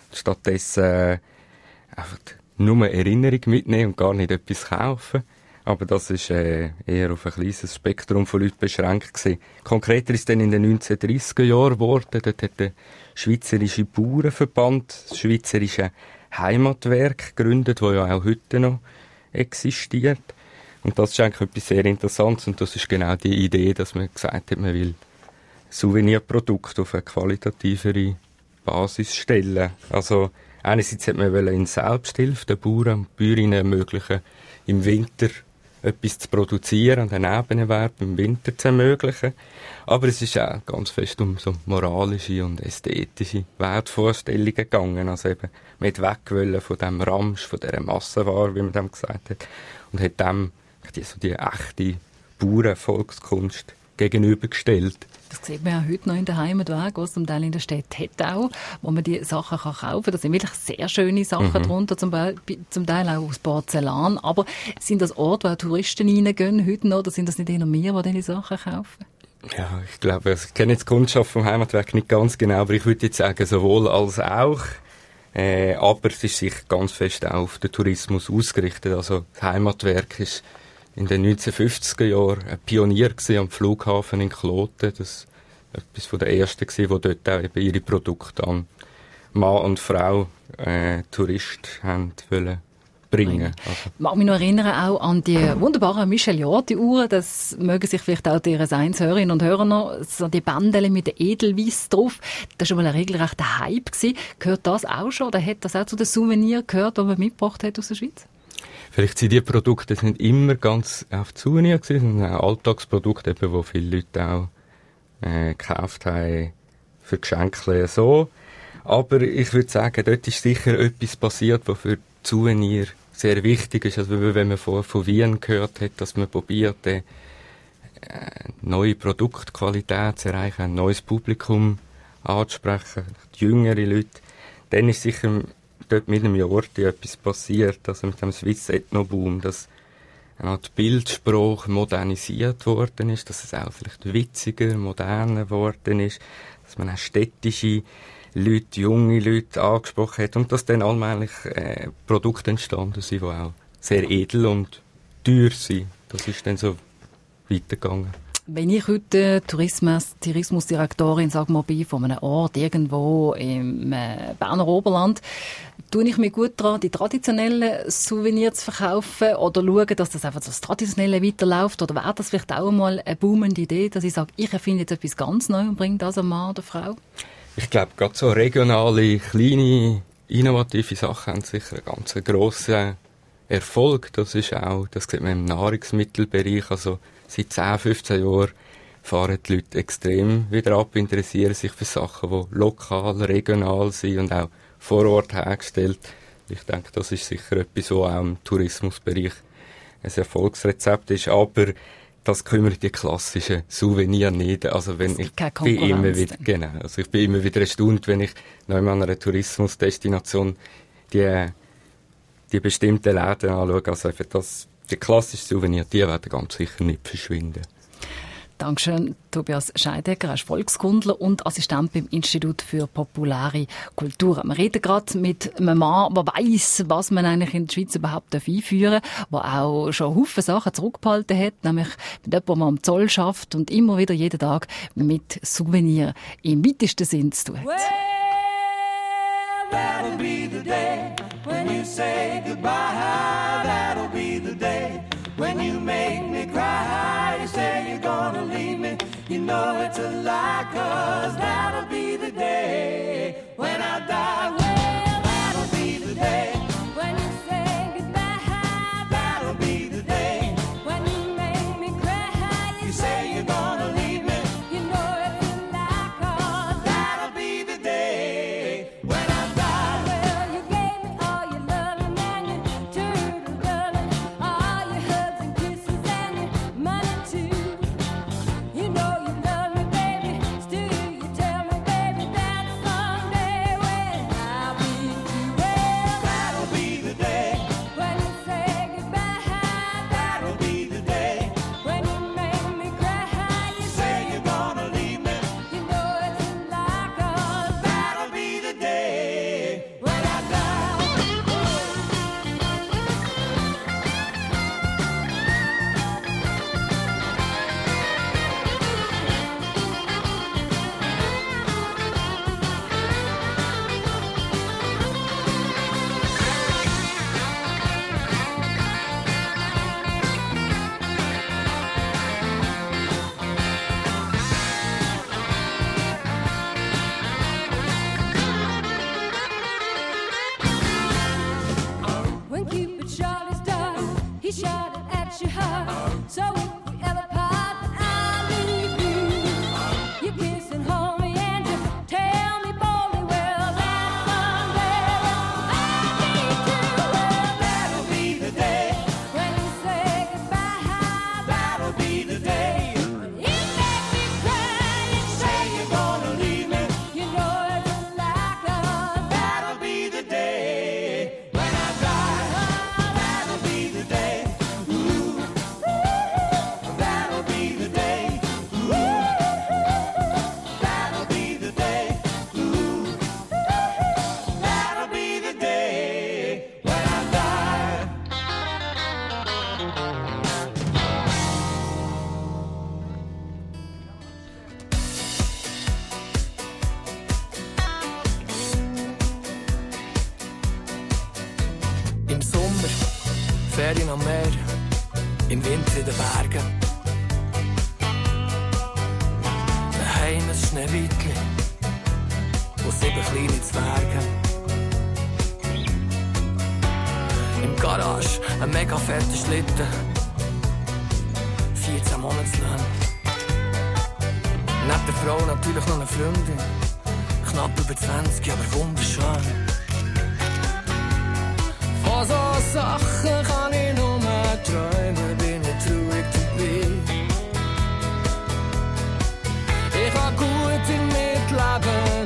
Stattdessen einfach nur Erinnerung mitnehmen und gar nicht etwas kaufen. Aber das ist eher auf ein kleines Spektrum von Leuten beschränkt gewesen. Konkreter ist dann in den 1930er Jahren geworden. Dort hat der Schweizerische Bauernverband das Schweizerische Heimatwerk gegründet, das ja auch heute noch existiert. Und das ist eigentlich etwas sehr Interessantes. Und das ist genau die Idee, dass man gesagt hat, man will Souvenirprodukte auf eine qualitativere Basis stellen. Also einerseits hat man in Selbsthilfe den Bauern und Bäuerinnen ermöglichen, im Winter etwas zu produzieren und einen Nebenerwerb im Winter zu ermöglichen. Aber es ist auch ganz fest um so moralische und ästhetische Wertvorstellungen gegangen. Also eben, man hat weg von dem Ramsch, von dieser Massenware, wie man dem gesagt hat, und hat dem die echte Bauernvolkskunst gegenübergestellt. Das sieht man ja heute noch in den Heimatwegen, was zum Teil in der Stadt hat auch, wo man die Sachen kaufen kann. Da sind wirklich sehr schöne Sachen drunter, zum Teil auch aus Porzellan. Aber sind das Orte, wo Touristen reingehen heute noch, oder sind das nicht eher wir, die diese Sachen kaufen? Ja, ich glaube, ich kenne jetzt die Kundschaft vom Heimatwerk nicht ganz genau, aber ich würde jetzt sagen, sowohl als auch. Aber es ist sicher ganz fest auch auf den Tourismus ausgerichtet. Also das Heimatwerk ist in den 1950er Jahren ein Pionier am Flughafen in Kloten. Das war etwas von der ersten, die dort auch eben ihre Produkte an Mann und Frau Touristen haben wollen bringen. Also. Ich mag mich noch erinnern auch an die wunderbaren Micheliati-Uhren. Das mögen sich vielleicht auch die DRS1-Hörerinnen und Hörer noch. So die Bändchen mit der Edelweiss drauf. Das war schon mal ein regelrechter Hype gewesen. Gehört das auch schon? Oder hat das auch zu den Souvenirs gehört, die man mitgebracht hat aus der Schweiz? Vielleicht sind die Produkte nicht immer ganz auf Souvenir gewesen, sondern auch Alltagsprodukte, die viele Leute auch gekauft haben für Geschenke so. Aber ich würde sagen, dort ist sicher etwas passiert, was für Souvenir sehr wichtig ist. Also wenn man von Wien gehört hat, dass man probiert, neue Produktqualität zu erreichen, ein neues Publikum anzusprechen, die jüngere Leute. Dann ist sicher dort mit dem Jordi etwas passiert, also mit dem Swiss Ethno-Boom, dass die Bildsprache modernisiert worden ist, dass es auch vielleicht witziger, moderner geworden ist, dass man auch städtische Leute, junge Leute angesprochen hat und dass dann allmählich Produkte entstanden sind, die auch sehr edel und teuer sind. Das ist dann so weitergegangen. Wenn ich heute Tourismusdirektorin, sag mal, bin von einem Ort irgendwo im Berner Oberland, tue ich mir gut daran, die traditionellen Souvenirs zu verkaufen oder schauen, dass das einfach das Traditionelle weiterläuft? Oder wäre das vielleicht auch mal eine boomende Idee, dass ich sage, ich erfinde jetzt etwas ganz Neues und bringe das einem Mann oder Frau? Ich glaube, gerade so regionale, kleine, innovative Sachen haben sicher einen ganz grossen Erfolg. Das sieht man im Nahrungsmittelbereich. Also seit 10, 15 Jahren fahren die Leute extrem wieder ab, interessieren sich für Sachen, die lokal, regional sind und auch vor Ort hergestellt. Ich denke, das ist sicher etwas, was auch im Tourismusbereich ein Erfolgsrezept ist. Aber das kümmert die klassischen Souvenirs nicht. Also wenn ich bin immer wieder erstaunt, wenn ich noch an einer Tourismusdestination die bestimmten Läden anschaue. Also die klassischen Souvenirs, die werden ganz sicher nicht verschwinden. Dankeschön, Tobias Scheidecker. Er ist Volkskundler und Assistent beim Institut für populare Kultur. Wir reden gerade mit einem Mann, der weiss, was man eigentlich in der Schweiz überhaupt einführen darf, der auch schon Haufen Sachen zurückgehalten hat, nämlich mit jemandem, der am Zoll schafft und immer wieder jeden Tag mit Souvenirs im weitesten Sinn zu tun hat. Well, that'll be the day when you say goodbye. That'll be the day when you make me cry. You say you're gonna leave me. You know it's a lie, 'cause that'll be the day when I die. Well, that'll be the day when you say goodbye. That'll be the day when you make me cry. You say you're gonna leave me. You know it's a lie, 'cause that'll be the day when I die. Well, you gave me all your loving and your turtle loving, all your hugs and kisses and your money too. You know you love me, baby. Still you tell me, baby, that someday when I'll be too well. That'll be the day when you say goodbye. That'll be the day when you make me cry. You say you're gonna leave me. You know it's a lie, 'cause that'll be the day when I die. When Cupid shot his dart, he shot it at your heart. So if we ever part, I'll leave you. You kiss and hold me and you tell me boldly, well, that someday I'll be too. Well, that'll be the day when you say goodbye. That'll be the day when you make me cry. You say you're gonna leave me. You know it's a lie, 'cause that'll be the day when I die. That'll be the day. Ooh. That'll be the day. Ooh. That'll be the day. Ooh. That'll be the day when I die. Im Sommer Ferien am Meer, im Winter in den Bergen. Daheim ein Schneewittli und 7 kleine Zwerge. Im Garage ein mega fetter Schlitten, 14 Monatslöhne. Neben der Frau natürlich noch eine Freundin, knapp über 20, aber wunderschön. Von so Sachen kann ich nur träumen, bin ich traurig dabei. Ich kann gut damit leben,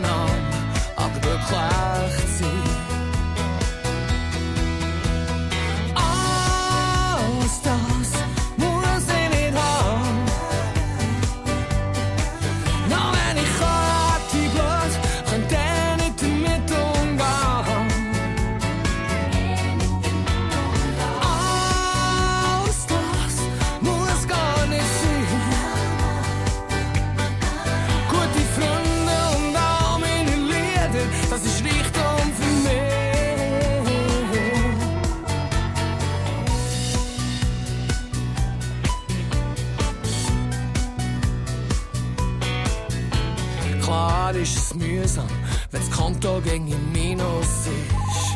klar ist es mühsam, wenn das Konto gegen im Minus ist.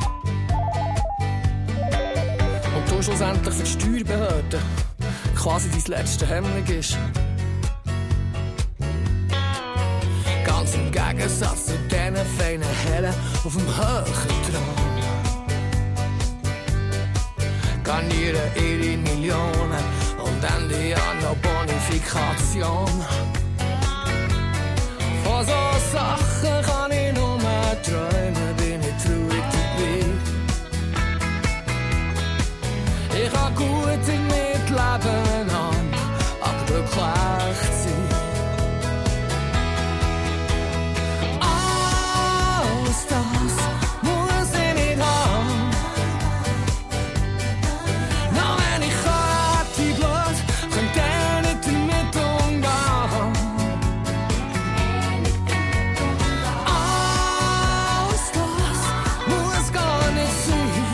Und du schlussendlich für die Steuerbehörde quasi dein letzte Hemmung ist. Ganz im Gegensatz zu diesen feinen Hellen auf dem hohen Thron. Garnieren ihre Millionen und Ende Jahr noch Bonifikation. Von so Sachen kann ich nur mehr träumen, bin ich traurig dabei. Ich kann gut mit Leben an, aber glücklich sein. Alles das muss ich nicht haben. Noch wenn ich hätte Blut, könnte ich nicht damit umgehen. Alles das muss gar nicht sein.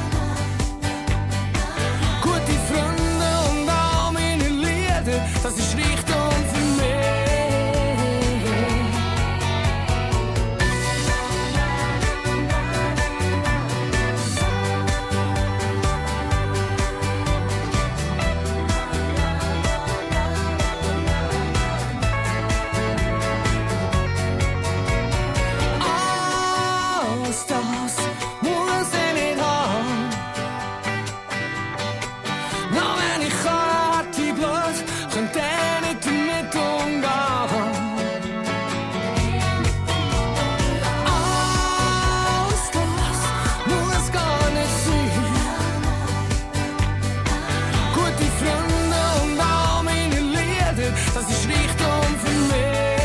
Gute Freunde und all meine Lieder, das ist Reichtum für mich. Alles das muss ich nicht haben. Noch wenn ich hätte Blut, könnte ich nicht damit umgehen. Alles das muss gar nicht sein. Gute Freunde und all meine Lieder, das ist Reichtum für mich.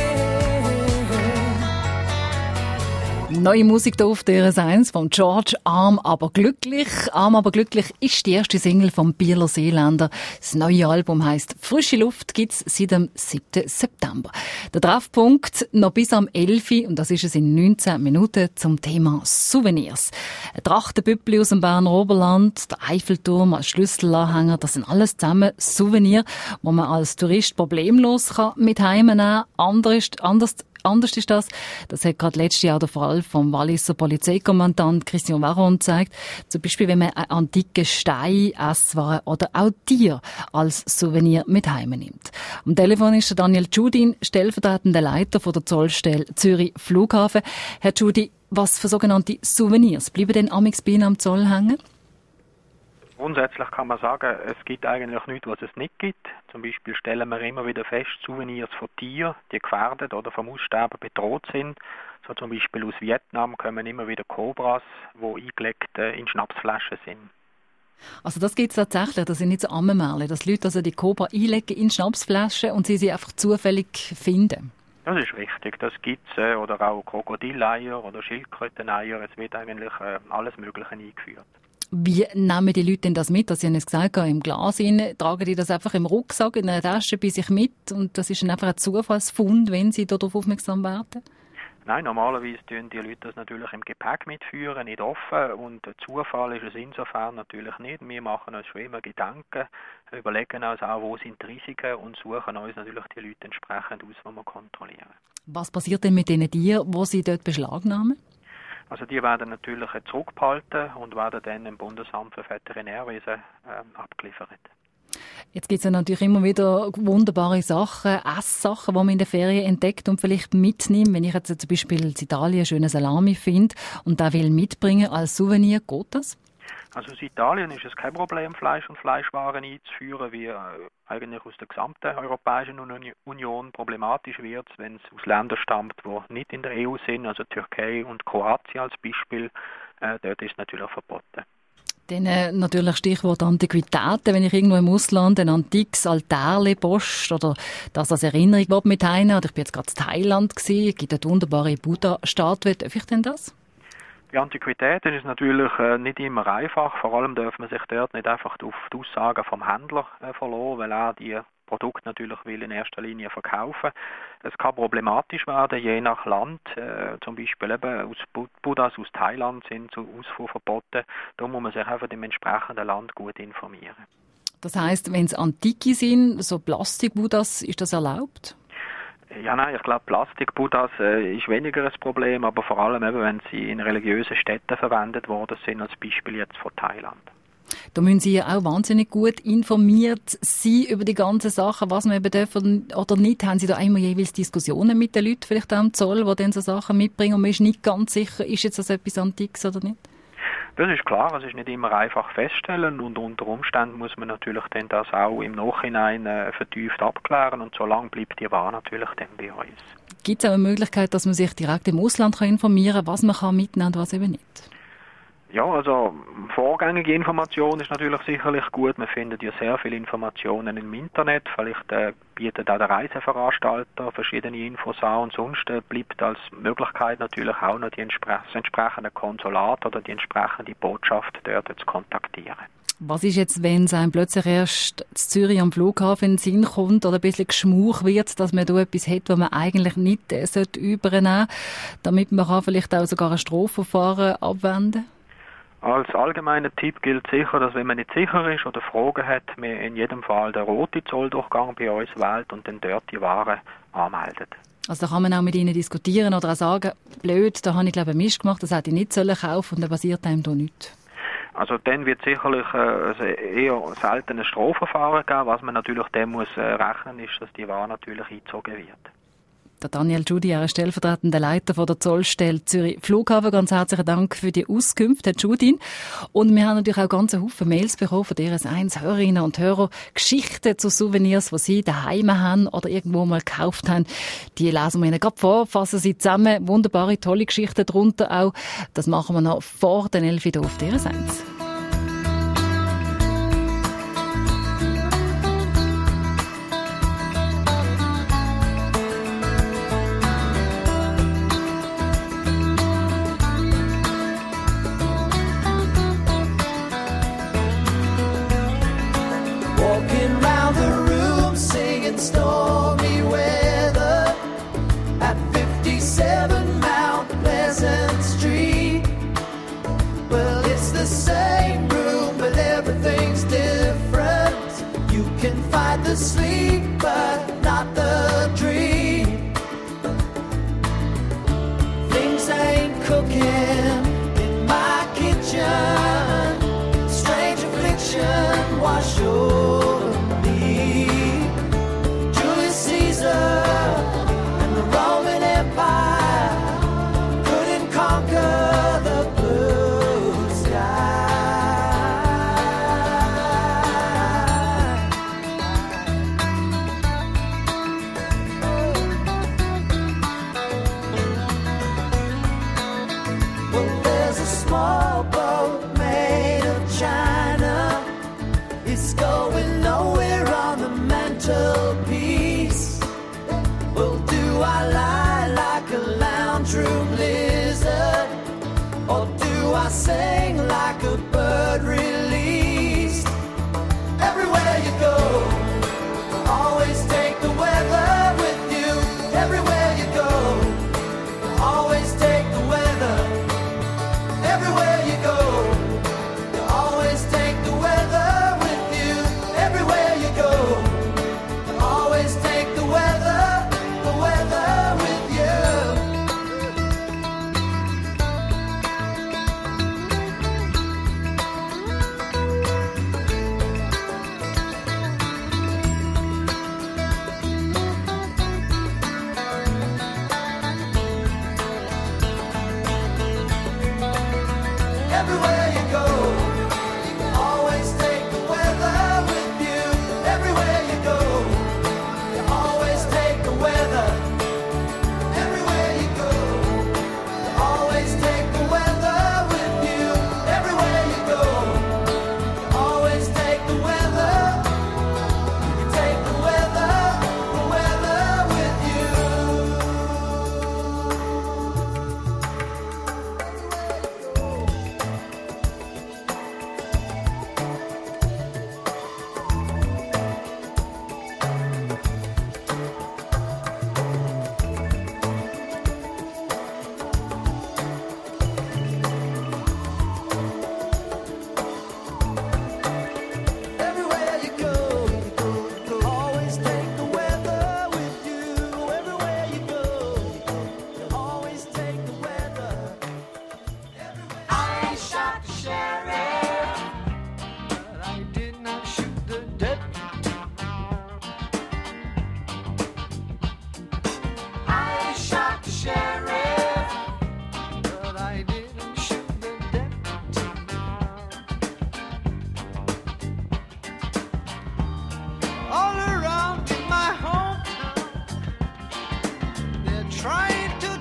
Neue Musik hier auf der RS1 von George Arm aber glücklich. Arm aber glücklich ist die erste Single vom Bieler Seeländer. Das neue Album heisst «Frische Luft», gibt's seit dem 7. September. Der Treffpunkt noch bis am 11. und das ist es in 19 Minuten zum Thema Souvenirs. Ein Trachtenbüppli aus dem Berner Oberland, der Eiffelturm als Schlüsselanhänger, das sind alles zusammen Souvenirs, die man als Tourist problemlos mit heimnehmen kann. Anders ist das hat gerade letztes Jahr der Fall vom Walliser Polizeikommandant Christian Varon gezeigt. Zum Beispiel, wenn man einen antiken Stein, Esswaren oder auch Tier als Souvenir mit heimnimmt. Am Telefon ist der Daniel Tschudin, stellvertretender Leiter von der Zollstelle Zürich Flughafen. Herr Tschudi, was für sogenannte Souvenirs bleiben denn amigs bei Ihnen am Zoll hängen? Grundsätzlich kann man sagen, es gibt eigentlich nichts, was es nicht gibt. Zum Beispiel stellen wir immer wieder fest, Souvenirs von Tieren, die gefährdet oder vom Aussterben bedroht sind. So zum Beispiel aus Vietnam kommen immer wieder Kobras, die eingelegt in Schnapsflaschen sind. Also das gibt es tatsächlich, das sind nicht so Ammenmärchen, dass Leute also die Kobra einlegen in Schnapsflaschen und sie einfach zufällig finden. Das ist richtig, das gibt es. Oder auch Krokodileier oder Schildkröteneier, es wird eigentlich alles Mögliche eingeführt. Wie nehmen die Leute denn das mit? Sie haben es gesagt, im Glas rein, tragen die das einfach im Rucksack, in einer Tasche bei sich mit und das ist dann einfach ein Zufallsfund, wenn sie darauf aufmerksam werden? Nein, normalerweise tun die Leute das natürlich im Gepäck mitführen, nicht offen und Zufall ist es insofern natürlich nicht. Wir machen uns schon immer Gedanken, überlegen uns auch, wo sind die Risiken und suchen uns natürlich die Leute entsprechend aus, die wir kontrollieren. Was passiert denn mit den Tieren, die Sie dort beschlagnahmen? Also die werden natürlich zurückgehalten und werden dann im Bundesamt für Veterinärwesen abgeliefert. Jetzt gibt es ja natürlich immer wieder wunderbare Sachen, Esssachen, die man in der Ferien entdeckt und vielleicht mitnimmt. Wenn ich jetzt zum Beispiel in Italien schöne Salami finde und da will mitbringen als Souvenir, geht das? Also aus Italien ist es kein Problem, Fleisch und Fleischwaren einzuführen, wie eigentlich aus der gesamten Europäischen Union. Problematisch wird es, wenn es aus Ländern stammt, die nicht in der EU sind, also Türkei und Kroatien als Beispiel. Dort ist es natürlich verboten. Dann natürlich Stichwort Antiquitäten. Wenn ich irgendwo im Ausland ein antikes Altarli post oder das als Erinnerung mit heim, oder ich bin jetzt gerade in Thailand gewesen, gibt eine wunderbare Buddha-Statue. Darf ich denn das? Die Antiquitäten ist natürlich nicht immer einfach. Vor allem darf man sich dort nicht einfach auf die Aussagen vom Händler verlassen, weil er die Produkte natürlich will in erster Linie verkaufen. Es kann problematisch werden, je nach Land. Zum Beispiel eben aus Buddhas aus Thailand sind zu Ausfuhr verboten. Da muss man sich einfach im entsprechenden Land gut informieren. Das heisst, wenn es antike sind, so Plastik-Buddhas, ist das erlaubt? Ja, nein, ich glaube, Plastik-Buddhas ist weniger ein Problem, aber vor allem eben, wenn sie in religiösen Städten verwendet worden sind, als Beispiel jetzt von Thailand. Da müssen Sie ja auch wahnsinnig gut informiert sein über die ganzen Sachen, was man eben darf oder nicht. Haben Sie da einmal jeweils Diskussionen mit den Leuten, vielleicht auch am Zoll, die dann so Sachen mitbringen und man ist nicht ganz sicher, ist jetzt das etwas Antikes oder nicht? Das ist klar, es ist nicht immer einfach feststellen und unter Umständen muss man natürlich dann das auch im Nachhinein vertieft abklären und so lange bleibt die Ware natürlich dann bei uns. Gibt es auch eine Möglichkeit, dass man sich direkt im Ausland informieren kann, was man kann mitnehmen und was eben nicht? Ja, also vorgängige Information ist natürlich sicherlich gut. Man findet ja sehr viele Informationen im Internet. Vielleicht bietet auch der Reiseveranstalter verschiedene Infos an und sonst bleibt als Möglichkeit natürlich auch noch die entsprechende Konsulat oder die entsprechende Botschaft dort zu kontaktieren. Was ist jetzt, wenn es einem plötzlich erst in Zürich am Flughafen in den Sinn kommt oder ein bisschen geschmuch wird, dass man da etwas hat, was man eigentlich nicht übernehmen sollte, damit man kann vielleicht auch sogar ein Strafverfahren abwenden? Als allgemeiner Tipp gilt sicher, dass wenn man nicht sicher ist oder Fragen hat, man in jedem Fall den roten Zolldurchgang bei uns wählt und dann dort die Ware anmeldet. Also da kann man auch mit ihnen diskutieren oder auch sagen, blöd, da habe ich glaube ich einen Mist gemacht, das hätte ich nicht kaufen sollen und dann passiert einem da nichts. Also dann wird sicherlich eher selten ein Strafverfahren geben. Was man natürlich dann muss rechnen, ist, dass die Ware natürlich eingezogen wird. Der Daniel Giudi, er ist stellvertretender Leiter von der Zollstelle Zürich Flughafen. Ganz herzlichen Dank für die Auskunft, Herr Giudin. Und wir haben natürlich auch ganz Haufen Mails bekommen von DRS1 Hörerinnen und Hörer. Geschichten zu Souvenirs, die sie daheim haben oder irgendwo mal gekauft haben. Die lesen wir Ihnen gerade vor, fassen sie zusammen. Wunderbare, tolle Geschichten darunter auch. Das machen wir noch vor den 11 Uhr auf DRS1. Stormy weather at 57 Mount Pleasant Street. Well, it's the same room, but everything's different. You can fight the sleep, but not the dream. Things ain't cooking in my kitchen. Strange affliction wash over me. And the Roman Empire couldn't conquer the blue sky. Well, there's a small boat made of China. It's going nowhere on the mantelpiece. Do I lie like a lounge room lizard, or do I sing like a bird released? Everywhere you go, always take the weather with you. Everywhere you go, always take the weather. Everywhere you go, you always take the weather with you. Everywhere you go, you always take the weather. With you.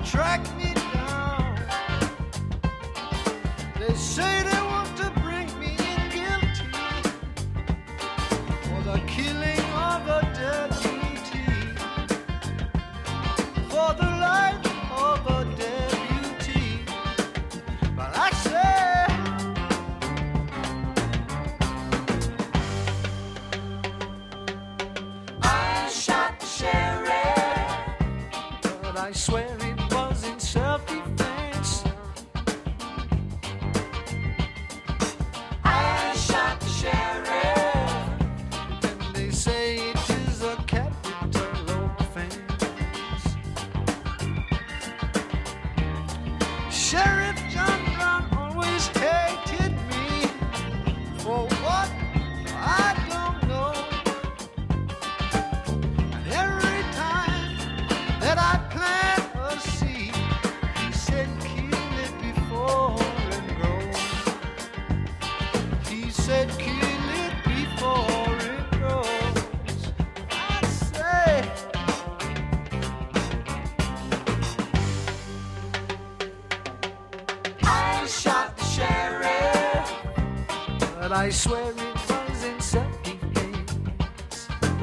track me down. They say they want to bring me in guilty for the killing of a deputy, for the life of a deputy. But I say, I shot the sheriff, but I swear it was in self-defense. I shot the sheriff, and they say it is a capital offense. Sheriff John Brown always hated me for what I don't know. And every time that I plant a seed, he said kill it before it grows. He said kill it before it grows. I say, I shot the sheriff, but I swear it was in self-defense.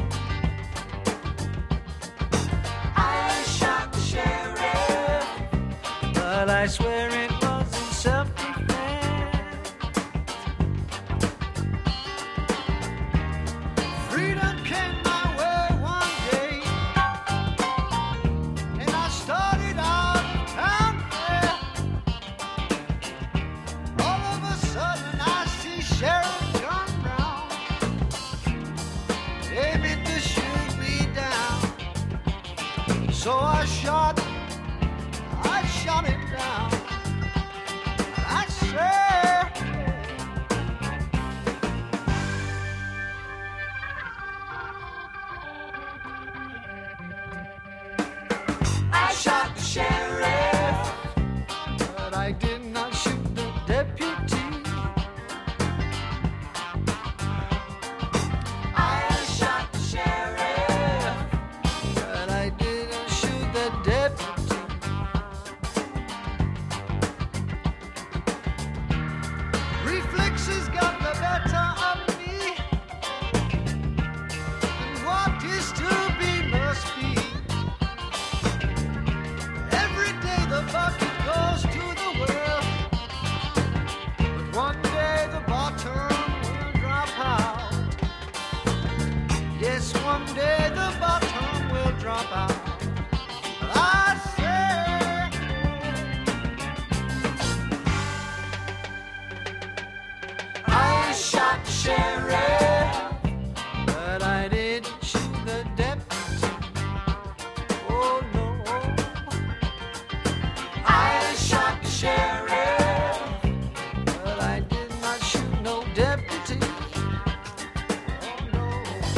I shot the sheriff, but I swear it was in self-defense. Freedom came my way one day, and I started out town fair. All of a sudden I see Sheriff John Brown aiming to shoot me down. So I shot him down. I said, I shot the sheriff, but I did not shoot the deputy. I shot the sheriff, but I didn't shoot the deputy. Reflexes got the better of me, and what is to be must be. Every day the bucket goes to the well, but one day the bottom will drop out. Yes, one day the bottom will drop out. I say, I shot the sheriff, but I didn't shoot the deputy. Oh no, I shot the sheriff, but I did not shoot no deputy. Oh no.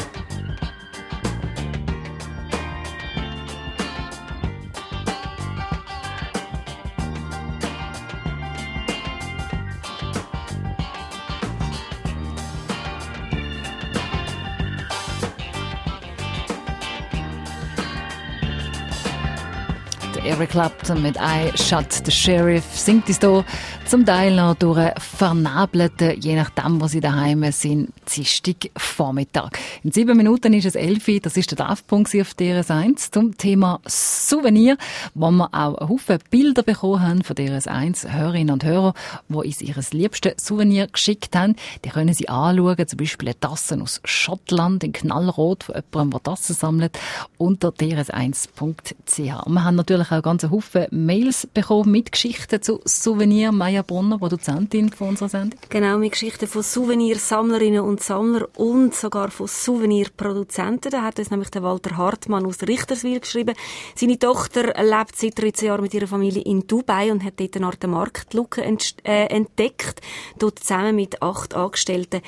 Eric Clapton mit I Shot the Sheriff singt es hier zum Teil noch durch einen vernebelten, je nachdem, wo sie daheim sind, Dienstag Vormittag. In 7 Minuten ist es 11 Uhr, das ist der Treffpunkt auf DRS1 zum Thema Souvenir, wo wir auch einen Haufen Bilder bekommen haben von DRS1 Hörerinnen und Hörer, die uns ihr liebstes Souvenir geschickt haben. Die können sie anschauen, zum Beispiel eine Tasse aus Schottland in Knallrot von jemandem, der Tassen sammelt, unter drs1.ch. Wir haben natürlich auch ganz Haufen Mails bekommen mit Geschichten zu Souvenir. Maja Brunner, Produzentin von unserer Sendung. Genau, mit Geschichten von Souvenirsammlerinnen und Sammlern und sogar von Souvenirproduzenten. Da hat uns nämlich der Walter Hartmann aus Richterswil geschrieben. Seine Tochter lebt seit 13 Jahren mit ihrer Familie in Dubai und hat dort eine Art Marktlücke entdeckt, dort zusammen mit 8 Angestellten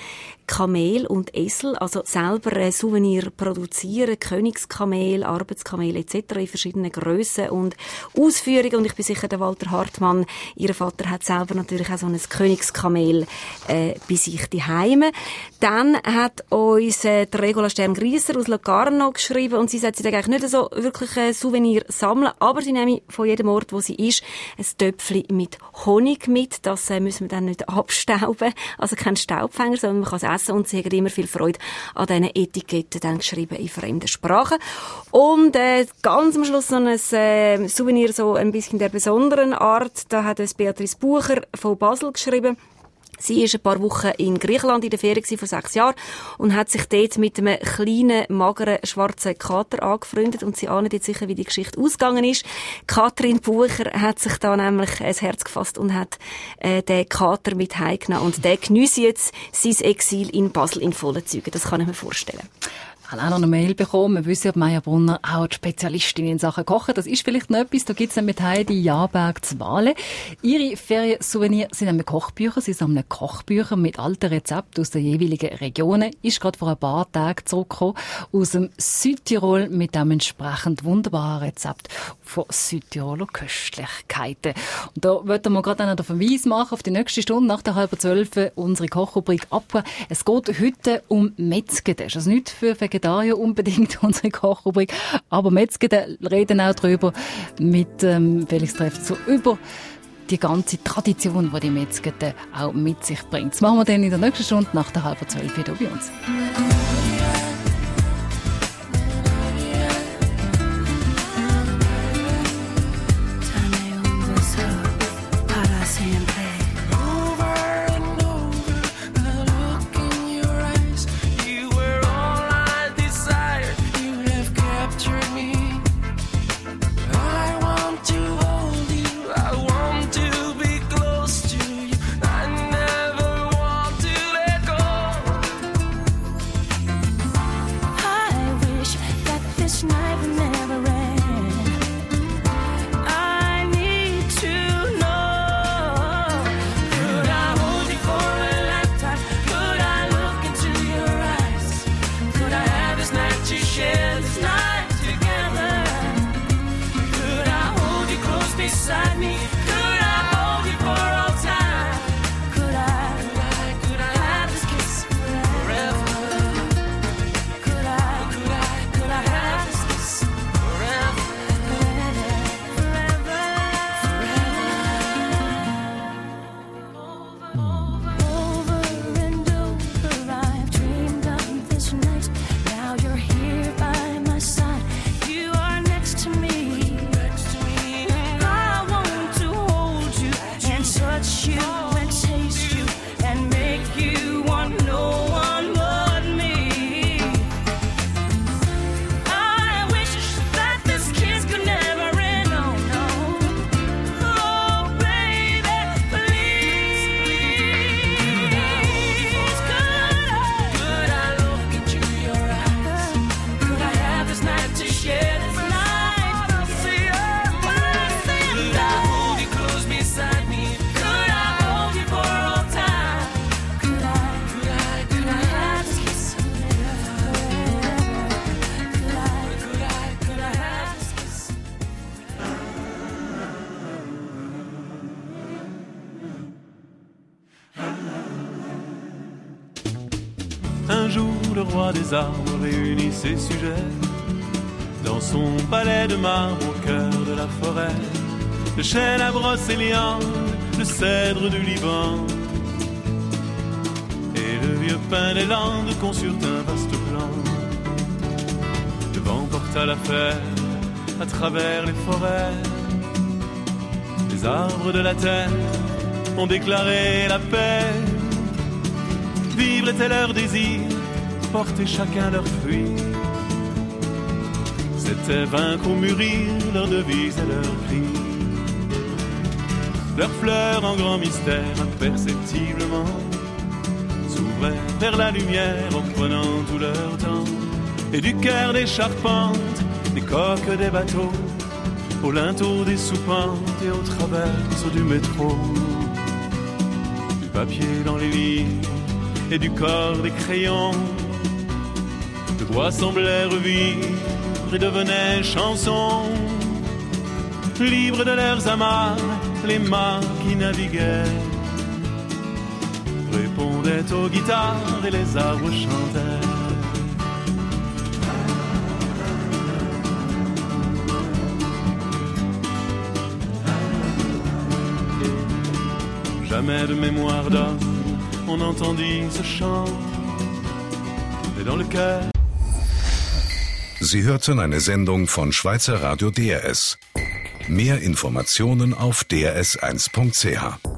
Kamel und Esel, also selber Souvenir produzieren, Königskamel, Arbeitskamel etc. in verschiedenen Grössen und Ausführungen. Und ich bin sicher, der Walter Hartmann, ihr Vater, hat selber natürlich auch so ein Königskamel bei sich daheim. Dann hat uns die Regula Stern-Grieser aus Locarno geschrieben und sie sagt, sie eigentlich nicht so wirklich Souvenir sammeln, aber sie nehme von jedem Ort, wo sie ist, ein Töpfchen mit Honig mit. Das müssen wir dann nicht abstauben, also kein Staubfänger, sondern man kann es essen und sie hat immer viel Freude an diesen Etiketten, dann geschrieben in fremden Sprachen. Und ganz am Schluss noch ein Souvenir so ein bisschen der besonderen Art. Da hat uns Beatrice Bucher von Basel geschrieben. Sie ist ein paar Wochen in Griechenland in der Ferien vor 6 Jahren und hat sich dort mit einem kleinen, mageren, schwarzen Kater angefreundet. Und sie ahnt jetzt sicher, wie die Geschichte ausgegangen ist. Katrin Bucher hat sich da nämlich ein Herz gefasst und hat den Kater mit heimgenommen. Und der geniesst jetzt sein Exil in Basel in vollen Zügen. Das kann ich mir vorstellen. Ich habe auch noch eine Mail bekommen. Wir wissen, ob Maja Brunner auch die Spezialistin in Sachen Kochen. Das ist vielleicht noch etwas. Da gibt es mit Heidi Jahrberg zu Wahlen. Ihre Ferien-Souvenirs sind nämlich Kochbücher. Sie sammeln Kochbücher mit alten Rezepten aus den jeweiligen Regionen. Ist gerade vor ein paar Tagen zurückgekommen aus dem Südtirol mit dem entsprechend wunderbaren Rezept von Südtiroler Köstlichkeiten. Und da wollten wir gerade einen Verweis machen auf die nächste Stunde nach der 11:30 unsere Kochrubrik abgeben. Es geht heute um Metzgede. Das ist also nicht für Vegetarier unbedingt unsere Kochrubrik, aber Metzgede reden auch darüber mit Felix Treff so über die ganze Tradition, die die Metzgede auch mit sich bringt. Das machen wir dann in der nächsten Stunde nach der 11:30 hier bei uns. Un jour, le roi des arbres réunit ses sujets dans son palais de marbre au cœur de la forêt. Le chêne à brocéliande, le cèdre du Liban et le vieux pin des Landes conçurent un vaste plan. Le vent porta la fête à travers les forêts. Les arbres de la terre ont déclaré la paix. Vivre était leur désir, porter chacun leurs fruits. C'était vaincre ou mûrir, leur devise et leur cri. Leurs fleurs en grand mystère, imperceptiblement, s'ouvraient vers la lumière en prenant tout leur temps. Et du cœur des charpentes, des coques des bateaux, aux linteaux des soupentes et aux traverses du métro. Du papier dans les livres, et du corps des crayons. De bois semblèrent vivre et devenaient chansons. Libres de leurs amarres, les mâts qui naviguaient répondaient aux guitares et les arbres chantaient. Jamais de mémoire d'homme, on entendit ce chant, et dans le cœur. Sie hörten eine Sendung von Schweizer Radio DRS. Mehr Informationen auf drs1.ch.